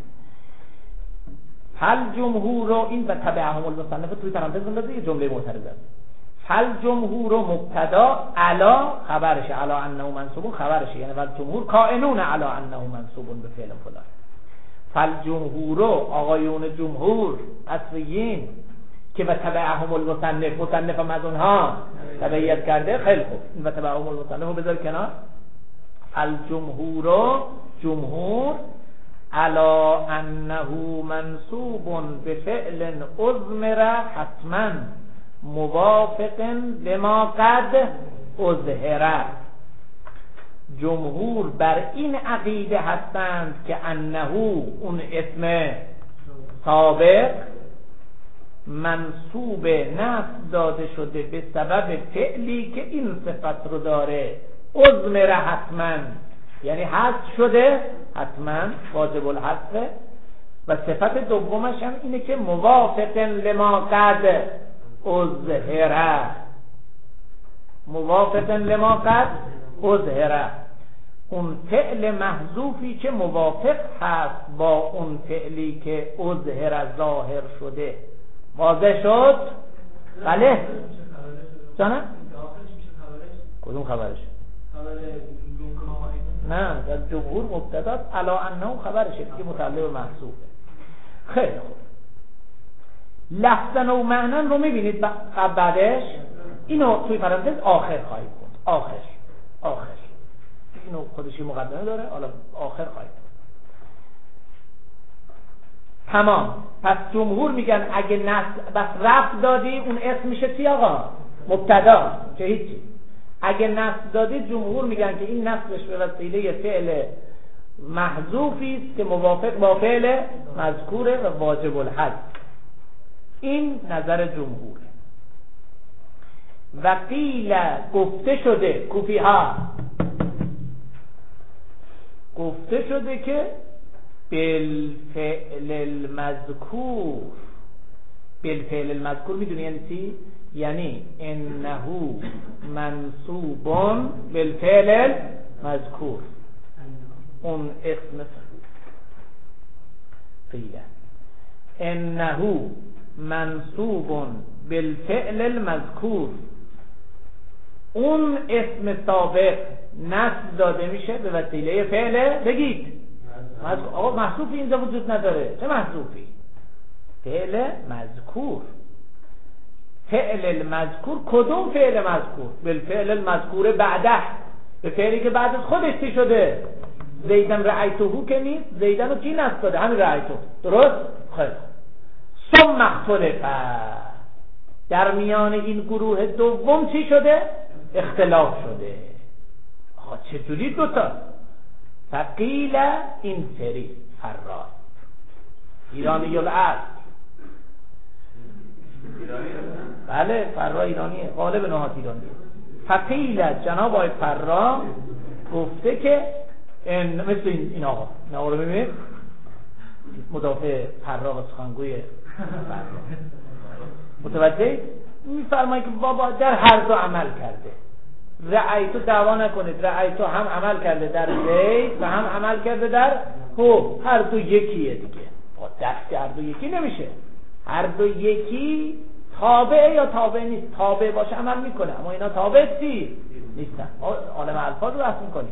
فل جمهور رو این و تبعهم المصنف توی پرانتز بندازه یه جمله معترضه. فل جمهور رو مبتدا علا خبرشه، علا انه منصوب خبرشه، یعنی فل جمهور کائنون علا انه منصوب به فعل فلان. فل جمهور رو آقایون جمهور اصلیین که و تبعهم المصنف، مصنف هم از اونها تبعیت کرده، خیلی خوب این و تبعهم المصنف رو بذار کنار. فل جمهور رو جمهور علا انه منصوب به فعل اضمر حتما موافق لما قد اظهر. جمهور بر این عقیده هستند که انه اون اسم سابق منصوب نصب داده شده به سبب فعلی که این صفت رو داره، اضمر حتما، یعنی حذف شده حتما، واجب الحذف. و صفت دومش هم اینه که موافق لما قد اظهر، موافق لما قد اظهر، اون فعل محذوفی که موافق هست با اون فعلی که اظهر ظاهر شده. واضح شد؟ بله جانم؟ کدوم خبرش؟ نه از جمهور مبتدا علا انه خبرشه که متعلق محذوفه. خیلی خوب. لفظن و معنن رو میبینید بعدش اینو توی پرانتز آخر خواهید بود. آخر آخر اینو خودشی مقدمه داره، حالا آخر خواهید بود. تمام. پس جمهور میگن اگه نصب بس رفع دادی اون اسم میشه چی آقا؟ مبتدا، که هیچی. اگه نصب دادی جمهور میگن که این نصبش به وسیله فعل محذوفی است که موافق با فعل مذکوره و واجب الحذف. این نظر جمهوره. و قیل گفته شده، کوفی ها گفته شده که بالفعل المذکور. بالفعل المذکور میدونی یعنی چی؟ یعنی انه منصوب بالفعل المذکور، اون اسم قیل انه منصوب بالفعل المذکور، اون اسم سابق نصب داده میشه به وسیله فعل، بگید آقا محذوفی اینجا وجود نداره. چه محذوفی؟ فعل مذکور. فعل المذکور کدوم فعل مذکور؟ بالفعل المذکور بعده، به فعلی که بعد از خودش چی شده؟ زیدن رأیتوهو که نیست، زیدن رو کی نصب داده؟ همین رأیتو، درست؟ خیلی ثم اختلف، در میان این گروه دوم چی شده؟ اختلاف شده. آقا چطوری دوتا؟ فقیل این سری فراست ایرانی الاصل. بله فرا ایرانیه، غالب نهات ایرانیه. فقیل جناب آقای فرا گفته که این مثل این, این آقا این آقا رو ببینید، مدافع فرا و سخنگوی فرا متوجه میفرمایی که بابا در هر دو عمل کرده. رأیتو دعوا نکنید، رأیتو هم عمل کرده در زید و هم عمل کرده در هو، هر دو یکیه دیگه. دست هر دو یکی نمیشه، هر دو یکی تابع یا تابع نیست. تابع باشه عمل میکنه، اما اینا تابع چی؟ نیستن. عالم الفاظ رو رسم کنید.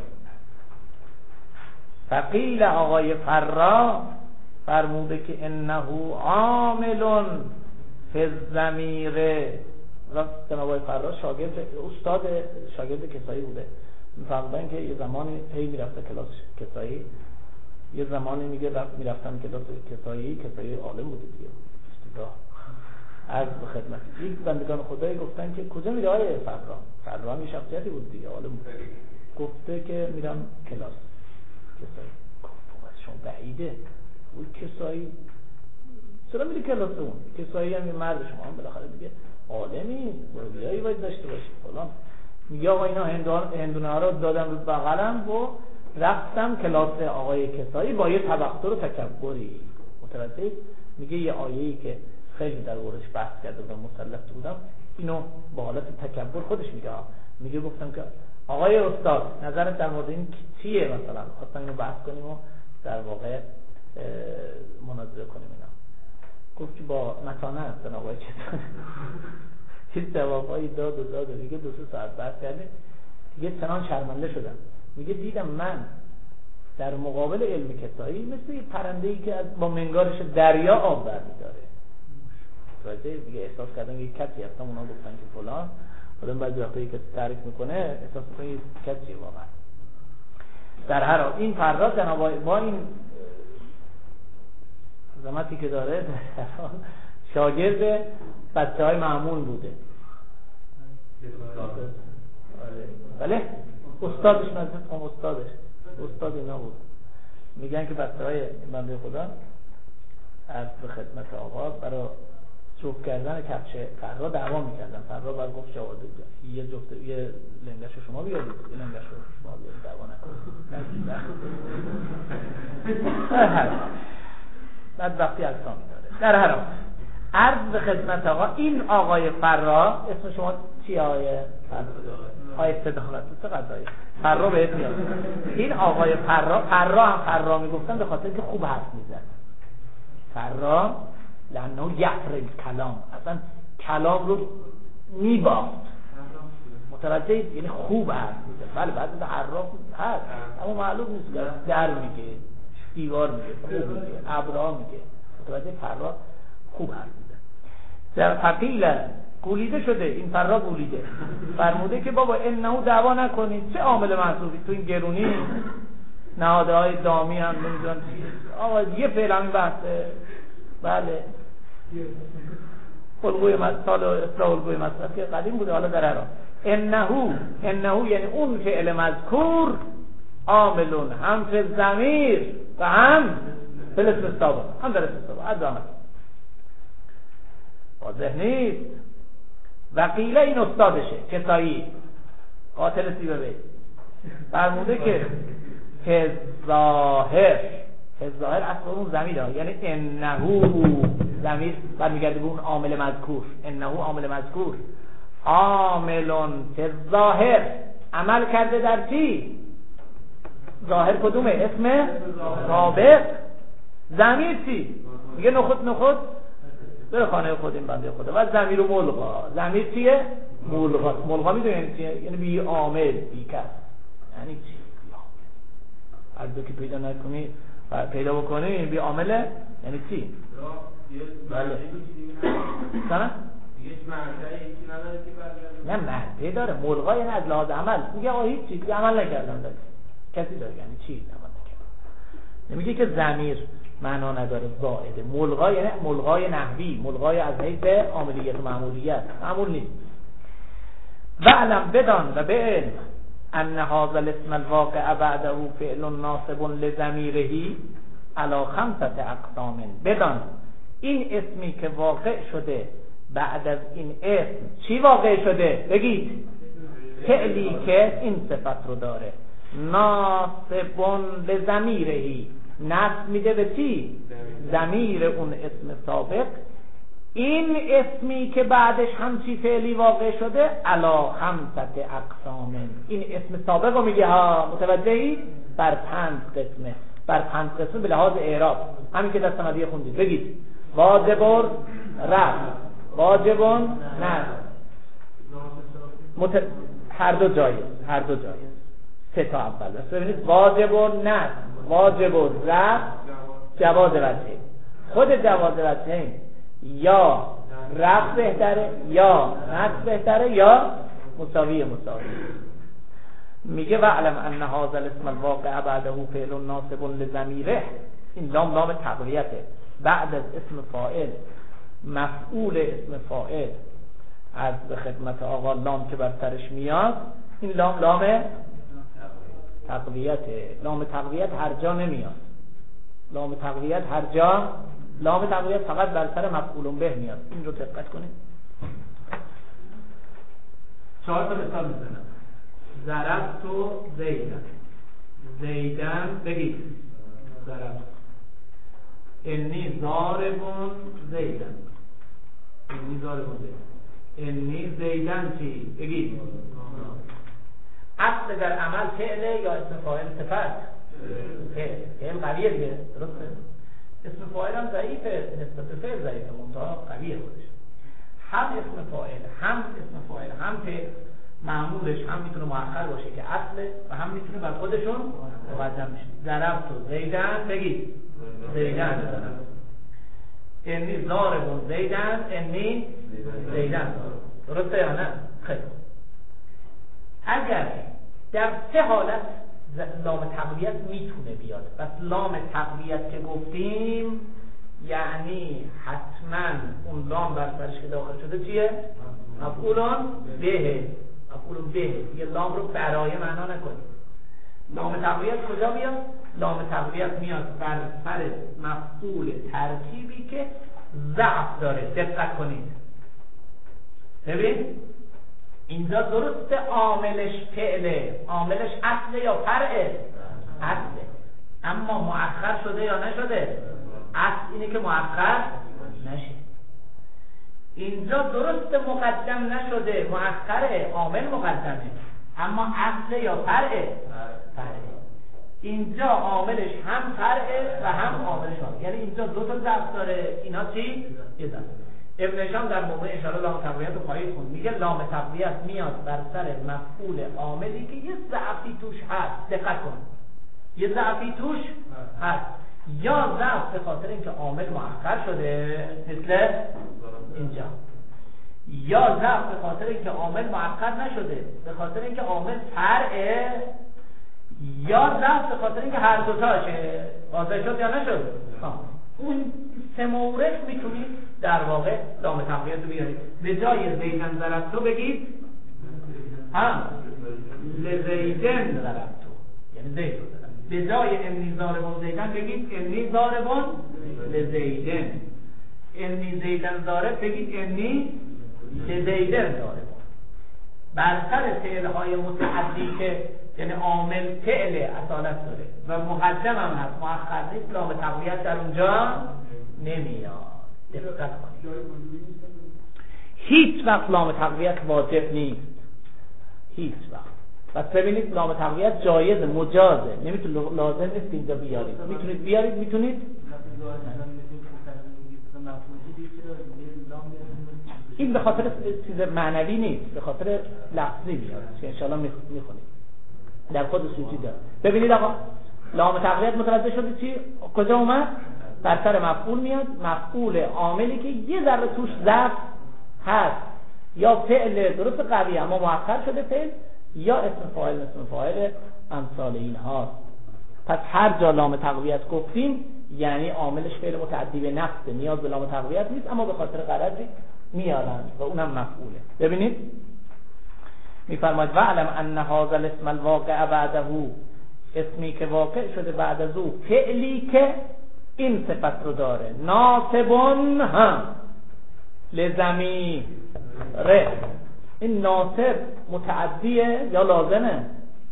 فقیل آقای فرا فرموده که انه عامل فی الضمیر. جناب آقای فرا شاگرد استاد شاگرد کسایی بوده. میفهمدن که یه زمانی هی میرفته کلاس کسایی، یه زمانی میگه رفت میرفتم کلاس کسایی، کسایی عالم بوده دیگه. استاد عرض به خدمت یک بندگان خدایی گفتن که کجا میره آقای فرا؟ فرا هم شخصیتی بود دیگه، عالم بود. گفته که میرم کلاس کسایی. گفت شما بعیده اون کسایی چرا میری کلاس اون؟ کسایی هم یه مرد، شما هم بالاخره دیگه عالمی رویایی باید داشته باشید فلان. میگه آقا اینا هندونه ها رو دادم رو بغلم و رفتم کلاس آقای کسایی با یه تبختر و تکبری. متوجه؟ میگه یه آیه‌ای که خیلی در ورش بحث کرده بودم، مسلط بودم، اینو با حالت تکبر خودش میگه. میگه گفتم که آقای استاد نظرت در مورد این چیه؟ مثلا خواستم اینو بحث کنیم و در واقع مناظره کنیم. اینا گفت که با متانت هستن آقای کسایی. هیچ جوابایی داد و داد و دیگه دو سه ساعت بحث کردیم دیگه چنان شرمنده شدم. میگه دیدم من در مقابل علم کسایی مثل یه پرنده‌ای که از با منگارش دریا آب برمی‌داره. راجع دیگه احساس کردم یه کسی هستم، اونا گفتن که فلان، بعدن بعضی وقتا یک کسی تعریف میکنه احساس میکنه یه کسی واقعا. در هر حال این فردا جناب با این زمتی که داره شاگرد بچه‌های معمول بوده. بله استادش نزد هم استادش استاد اینا بود. میگن که بچه‌های بنده خدا عرض به خدمت آقا برای چوب کردن کفش فرا دعوا میکردن. فرا بعد گفت شما یه جفت یه لنگش شما بیارید، یه لنگش شما بیارید، دعوا نکنید. بعد وقتی اکسا میداره. در هر حال عرض به خدمت آقا این آقای فرا، اسم شما چی آقای فرا؟ آقای صداقت چه قضایی؟ فرا بهت میاد. این آقای فرا، فرا هم فرا میگفتن به خاطر که خوب حرف میزد. فرا لانه یفر الکلام، اصلا کلام رو میبافت. متوجه؟ یعنی خوب حرف میزد. بله بعد حراف هست اما معلوم نیست، در میگه، دیوار میگه، خوب میگه، ابرا میگه. متوجه؟ فرا خوب حرف میزد. در فقیل گولیده شده، این فرا گولیده فرموده که بابا انه دعوا نکنید، چه عامل محسوبی تو این گرونی نهاده های دامی هم نمیدونم چیه آقا یه فعل همین بحثه. بله الگوی سال اصلاح الگوی مصرف که قدیم بوده، حالا در هران انهو انهو یعنی اون فعل مذکور عاملون هم فی الضمیر و هم فی الاسم السابق، هم در اسم السابق. ادامه واضح نیست. وقیله این استادشه کسایی قاتل سیبه بی فرموده که که ظاهر که ظاهر اصلا اون ضمیر ها یعنی انهو ضمیر برمیگرده به اون عامل مذکور. انهو عامل مذکور عاملون که ظاهر عمل کرده در چی؟ ظاهر کدومه؟ اسم سابق. ضمیر چی؟ میگه نخود نخود به خانه خود این بنده خدا و ضمیر و ملغا. ضمیر چیه؟ ملغا. ملغا میدونی چیه؟ یعنی بی عامل بی کس. یعنی چی؟ بی عامل. هر دو که پیدا نکنی پیدا بکنی بی عامله یعنی چی؟ بله. سنه؟ نه مرده داره. ملغا یعنی از لحاظ عمل. میگه آه هیچ چیزی عمل نکردم داره. کسی داره یعنی چی عمل نکردم. نمیگه که ضمیر معنا نداره زائده. ملغا یعنی ملغای نحوی، ملغای از حیث عاملیت و معمولیت. معمول نیست. وعلم بدان و به علم ان هذا الاسم الواقع بعده فعل ناصب لضمیره علی خمسة اقسام. بدان این اسمی که واقع شده بعد از این اسم چی واقع شده؟ بگید. فعلی که این صفت رو داره. ناصب لضمیره نصب میده به چی؟ ضمیر اون اسم سابق. این اسمی که بعدش همچی فعلی واقع شده علا خمسة اقسام. این اسم سابق رو میگه ها متوجهی؟ بر پنج قسمه. بر پنج قسمه به لحاظ اعراب همین که دست مدیه خوندید. بگید واجب رفع، واجب نصب. مت... هر دو جایز، هر دو جایز. سه تا اول بس ببینید واجب نصب، واجب رفع، جواز وجهین. خود جواز وجهین یا رفع بهتره یا نصب بهتره یا مساوی مساوی. میگه وعلم ان هذا الاسم الواقع بعده فعل ناصب لضمیره. این لام لام تقویته. بعد از اسم فاعل مفعول اسم فاعل از به خدمت آقا لام که بر سرش میاد این لام لام تقویته. لام تقویت هر جا نمیاد. لام تقویت هر جا لام تقویت فقط بر سر مفعول به میاد. این رو دقت کنید. چهار تا مثال میزنم. ضربت و زیدن. زیدن بگید ضربت. انی ضاربون زیدن. انی ضاربون زیدن. انی زیدن چی؟ بگید. اصل در عمل فعله یا اسم فاعل صفت؟ فعل. فعل قویه دیگه. درسته؟ اسم فاعل هم ضعیفه، نسبت به فعل ضعیفه، منتها قویه خودش. هم اسم فاعل هم اسم فاعل هم فعل معمولش هم میتونه مؤخر باشه که اصله و هم میتونه بر خودشون مقدم بشه. ضربت و زیدن بگید زیدن ضربت. انی ضاربون زیدن انی زیدن. درسته یا نه؟ خیلی. اگر در سه حالت لام تقویت میتونه بیاد. پس لام تقویت که گفتیم یعنی حتما اون لام بر سرش که داخل شده چیه؟ مفعولان به. مفعولان به. یه لام رو برای معنا نکنید. لام تقویت کجا میاد؟ لام تقویت میاد بر سر مفعول ترکیبی که ضعف داره. دقت کنید. ببین اینجا درسته عاملش فعله، عاملش اصله یا فرعه؟ اصله. اما مؤخر شده یا نشده؟ اصل اینه که مؤخر نشه. اینجا درسته مقدم نشده، مؤخره، عامل مقدمه، اما اصله یا فرعه؟ فرعه. اینجا عاملش هم فرعه و هم عاملش هم. یعنی اینجا دو تا ضعف داره. اینا چی؟ یه ضعف. ابن هشام در موضوع اشاره لام تقویت رو خواهید خوند. میگه لام تقویت میاد بر سر مفعول عاملی که یه ضعفی توش هست. دقت کن. یه ضعفی توش هست. یا ضعف به خاطر اینکه عامل مؤخر شده مثل اینجا. یا ضعف به خاطر اینکه عامل مؤخر نشده به خاطر اینکه عامل فرعه. یا ضعف به خاطر اینکه هر دو تاشه. واضح شد یا نشد؟ اون سه مورد میتونید در واقع لام تقویت رو بیارید. به جای زیدن ضربتو بگید ها لزیدن ضربتو، یعنی زید رو ضربتو. به جای انی ضاربون زیدن بگید انی ضاربون لزیدن. انی زیدن ضارب بگید انی لزیدن ضارب. بر سر فعلهای متعدی که یعنی عامل فعل اصالت داره و مقدم هم هست مؤخر نیست، لام تقویت در اونجا نمیاد. دقت کنید هیچ وقت لام تقویت واجب نیست، هیچ وقت. پس ببینید لام تقویت جایز مجازه، نمیتونه لازم نیست که اینجا بیارید، میتونید بیارید میتونید. این به خاطر چیز معنوی نیست، به خاطر لفظی میاد که انشاءالله میخونید در خود سوچی داره. ببینید آقا لام تقویت متوجه شدید چی کجا اومد؟ بر سر مفعول میاد، مفعول عاملی که یه ذره توش ضعف هست، یا فعل درست قوی اما مؤخر شده فعل، یا اسم فاعل اسم فاعل امثال این هاست. پس هر جا لام تقویت گفتیم یعنی عاملش فعل متعدی به نفسه، نیاز به لام تقویت نیست، اما به خاطر غرضی میارن و اونم مفعوله. ببینید میفرماید وعلم ان هذا الاسم الواقع بعده، اسمی که واقع شده بعد از او فعلی که این صفت رو داره، ناصبون هم لضمیره. این ناصب متعدیه یا لازمه؟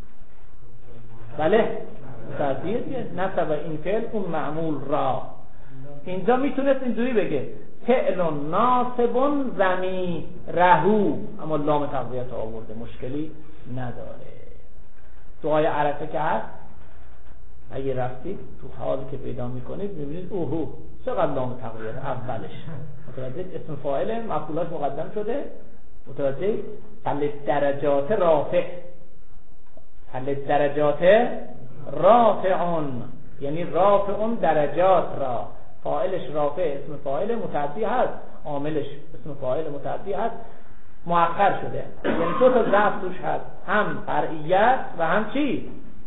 بله متعدیه دیگه، نصب این فعل اون معمول را. اینجا میتونست اینجوری بگه فعل ناصبون ضمیرهو، اما لام تقویت آورده، مشکلی نداره. دعای عرفه که هست اگه رفتید تو حالی که پیدا میکنید میبینید اوهو چقدر لام تقویت اولش متوجه اسم فاعل مفعولاش مقدم شده، متوجه حل درجات رافع، حل درجات رافعون یعنی رافعون درجات را، فاعلش رافع اسم فاعل متعدی هست، عاملش اسم فاعل متعدی هست، مؤخر شده، یعنی دو تا ضعف توش هست، هم فرعیت و هم چی؟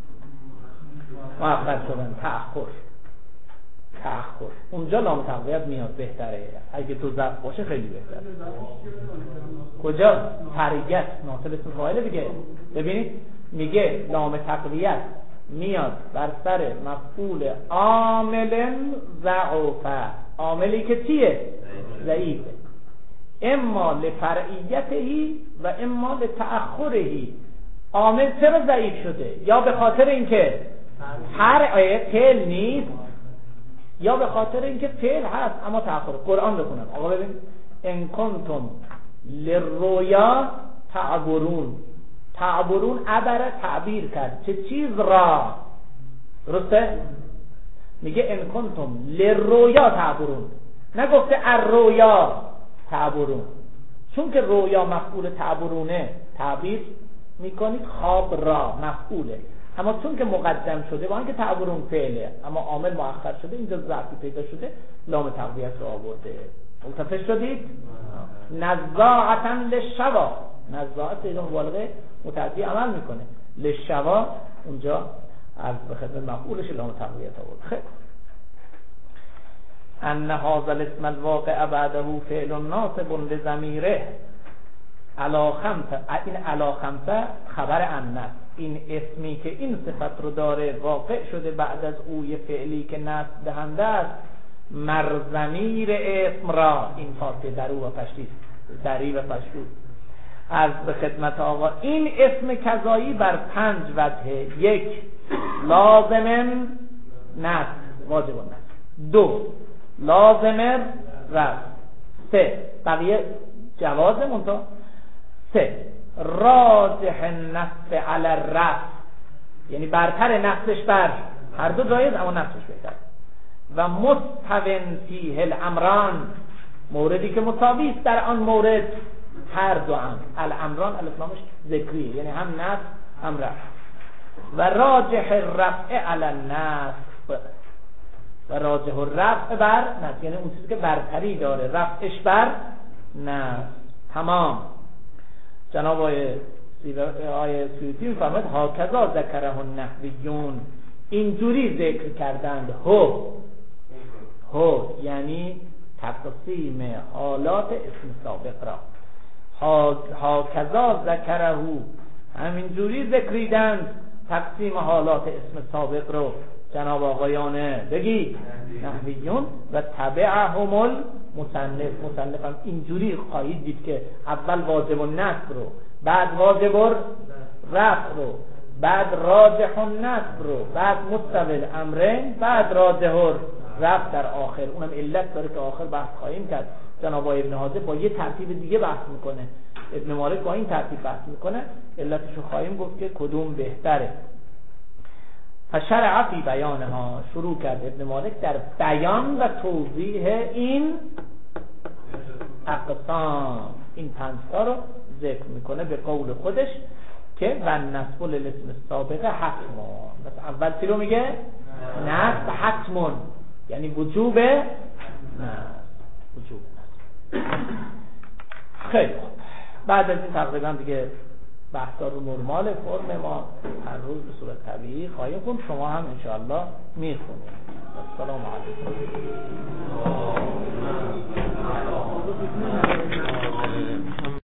مؤخر شدن، تأخر. تأخر اونجا لام تقویت میاد، بهتره. اگه تو ضعف باشه خیلی بهتره. کجا؟ فرعیت ناصب اسم فاعل دیگه. ببینید میگه لام تقویت میاد بر سر مفعول عامل ضعف، عاملی که چیه؟ ضعیفه، اما لفرعیتهی و اما لتأخرهی. عامل چرا ضعیف شده؟ یا به خاطر اینکه فرع فعل نیست، یا به خاطر اینکه فعل هست اما تأخر. قرآن بخونم آقا ببین ان کنتم للرؤیا تعبرون، تعبرون عبر تعبیر کرد چه چیز را، درسته؟ میگه ان کنتم للرؤیا تعبرون، نگفته الرؤیا تعبرون، چون که رؤیا مفعول تعبرونه تعبیر میکنید، خواب را مفعوله، اما چون که مقدم شده با اینکه تعبرون فعله اما عامل مؤخر شده، اینجا ضعفی پیدا شده، لام تقویت رو آورده. ملتفت شدید؟ نزاعتا للشوا، نزاعت اینا مبالغه متعدی عمل میکنه، للشوا اونجا از به خدمت مفعولش لام تقویت آورده. خیلی ان هذا الاسم الواقع بعده فعل ناصب لضمیره علی خمسه، این علی خمسه خبر ان است، این اسمی که این صفت رو داره واقع شده بعد از او یه فعلی که نصب دهنده است، مر ضمیر اسم را، این فاصله در او و پشتی دری و پشتی از به خدمت آقا. این اسم کذایی بر پنج وجهه: یک لازم نصب واجب نصب، دو لازم رفع، سه بقیه جواز منتها، سه راجح نصب علی الرفع، یعنی برتر نصبش بر هر دو جایز اما نصبش بهتر، و مستون فیه الامران، موردی که مساوی است در آن مورد هر دو هم، الامران الاسلامش ذکری یعنی هم نصب هم رفع، و راجح الرفع علی النصب، و راجح الرفع بر نصب یعنی اون چیزی که برتری داره رفعش بر نصب. تمام. جناب آقای سیوطی می‌فرماید هاکذا ذکره النحویون، اینجوری ذکر کردند هو هو یعنی تقسیم حالات اسم سابق را، هاکذا ذکره، همینجوری ذکریدند تقسیم حالات اسم سابق رو جناب آقایان بگی نحویون، و تبعهم مصنف مصنف هم اینجوری خواهید دید که اول واجب النصب رو، بعد واجب رفع رو، بعد راجح النصب رو، بعد مستوی امرین، بعد راجح رفع در آخر. اونم علت داره که آخر بحث خواهیم کرد. جناب ابن حاجب با یه ترتیب دیگه بحث میکنه، ابن مالک با این ترتیب بحث میکنه، علتشو خواهیم گفت که کدوم بهتره. فشرع فی بیانها، شروع کرد ابن مالک در بیان و توضیح این اقسام، این پنج تا رو ذکر میکنه به قول خودش که و نصب للاسم السابق حتمون. بس اول چی رو میگه؟ نصب حتمون، یعنی وجوب نصب، وجوب نصب. خیلی خوب، بعد از این تقریبا دیگه بحثا رو نرمال فرم ما هر روز به صورت طبیعی خواهیم خوند، شما هم انشاءالله میخونید. السلام علیکم.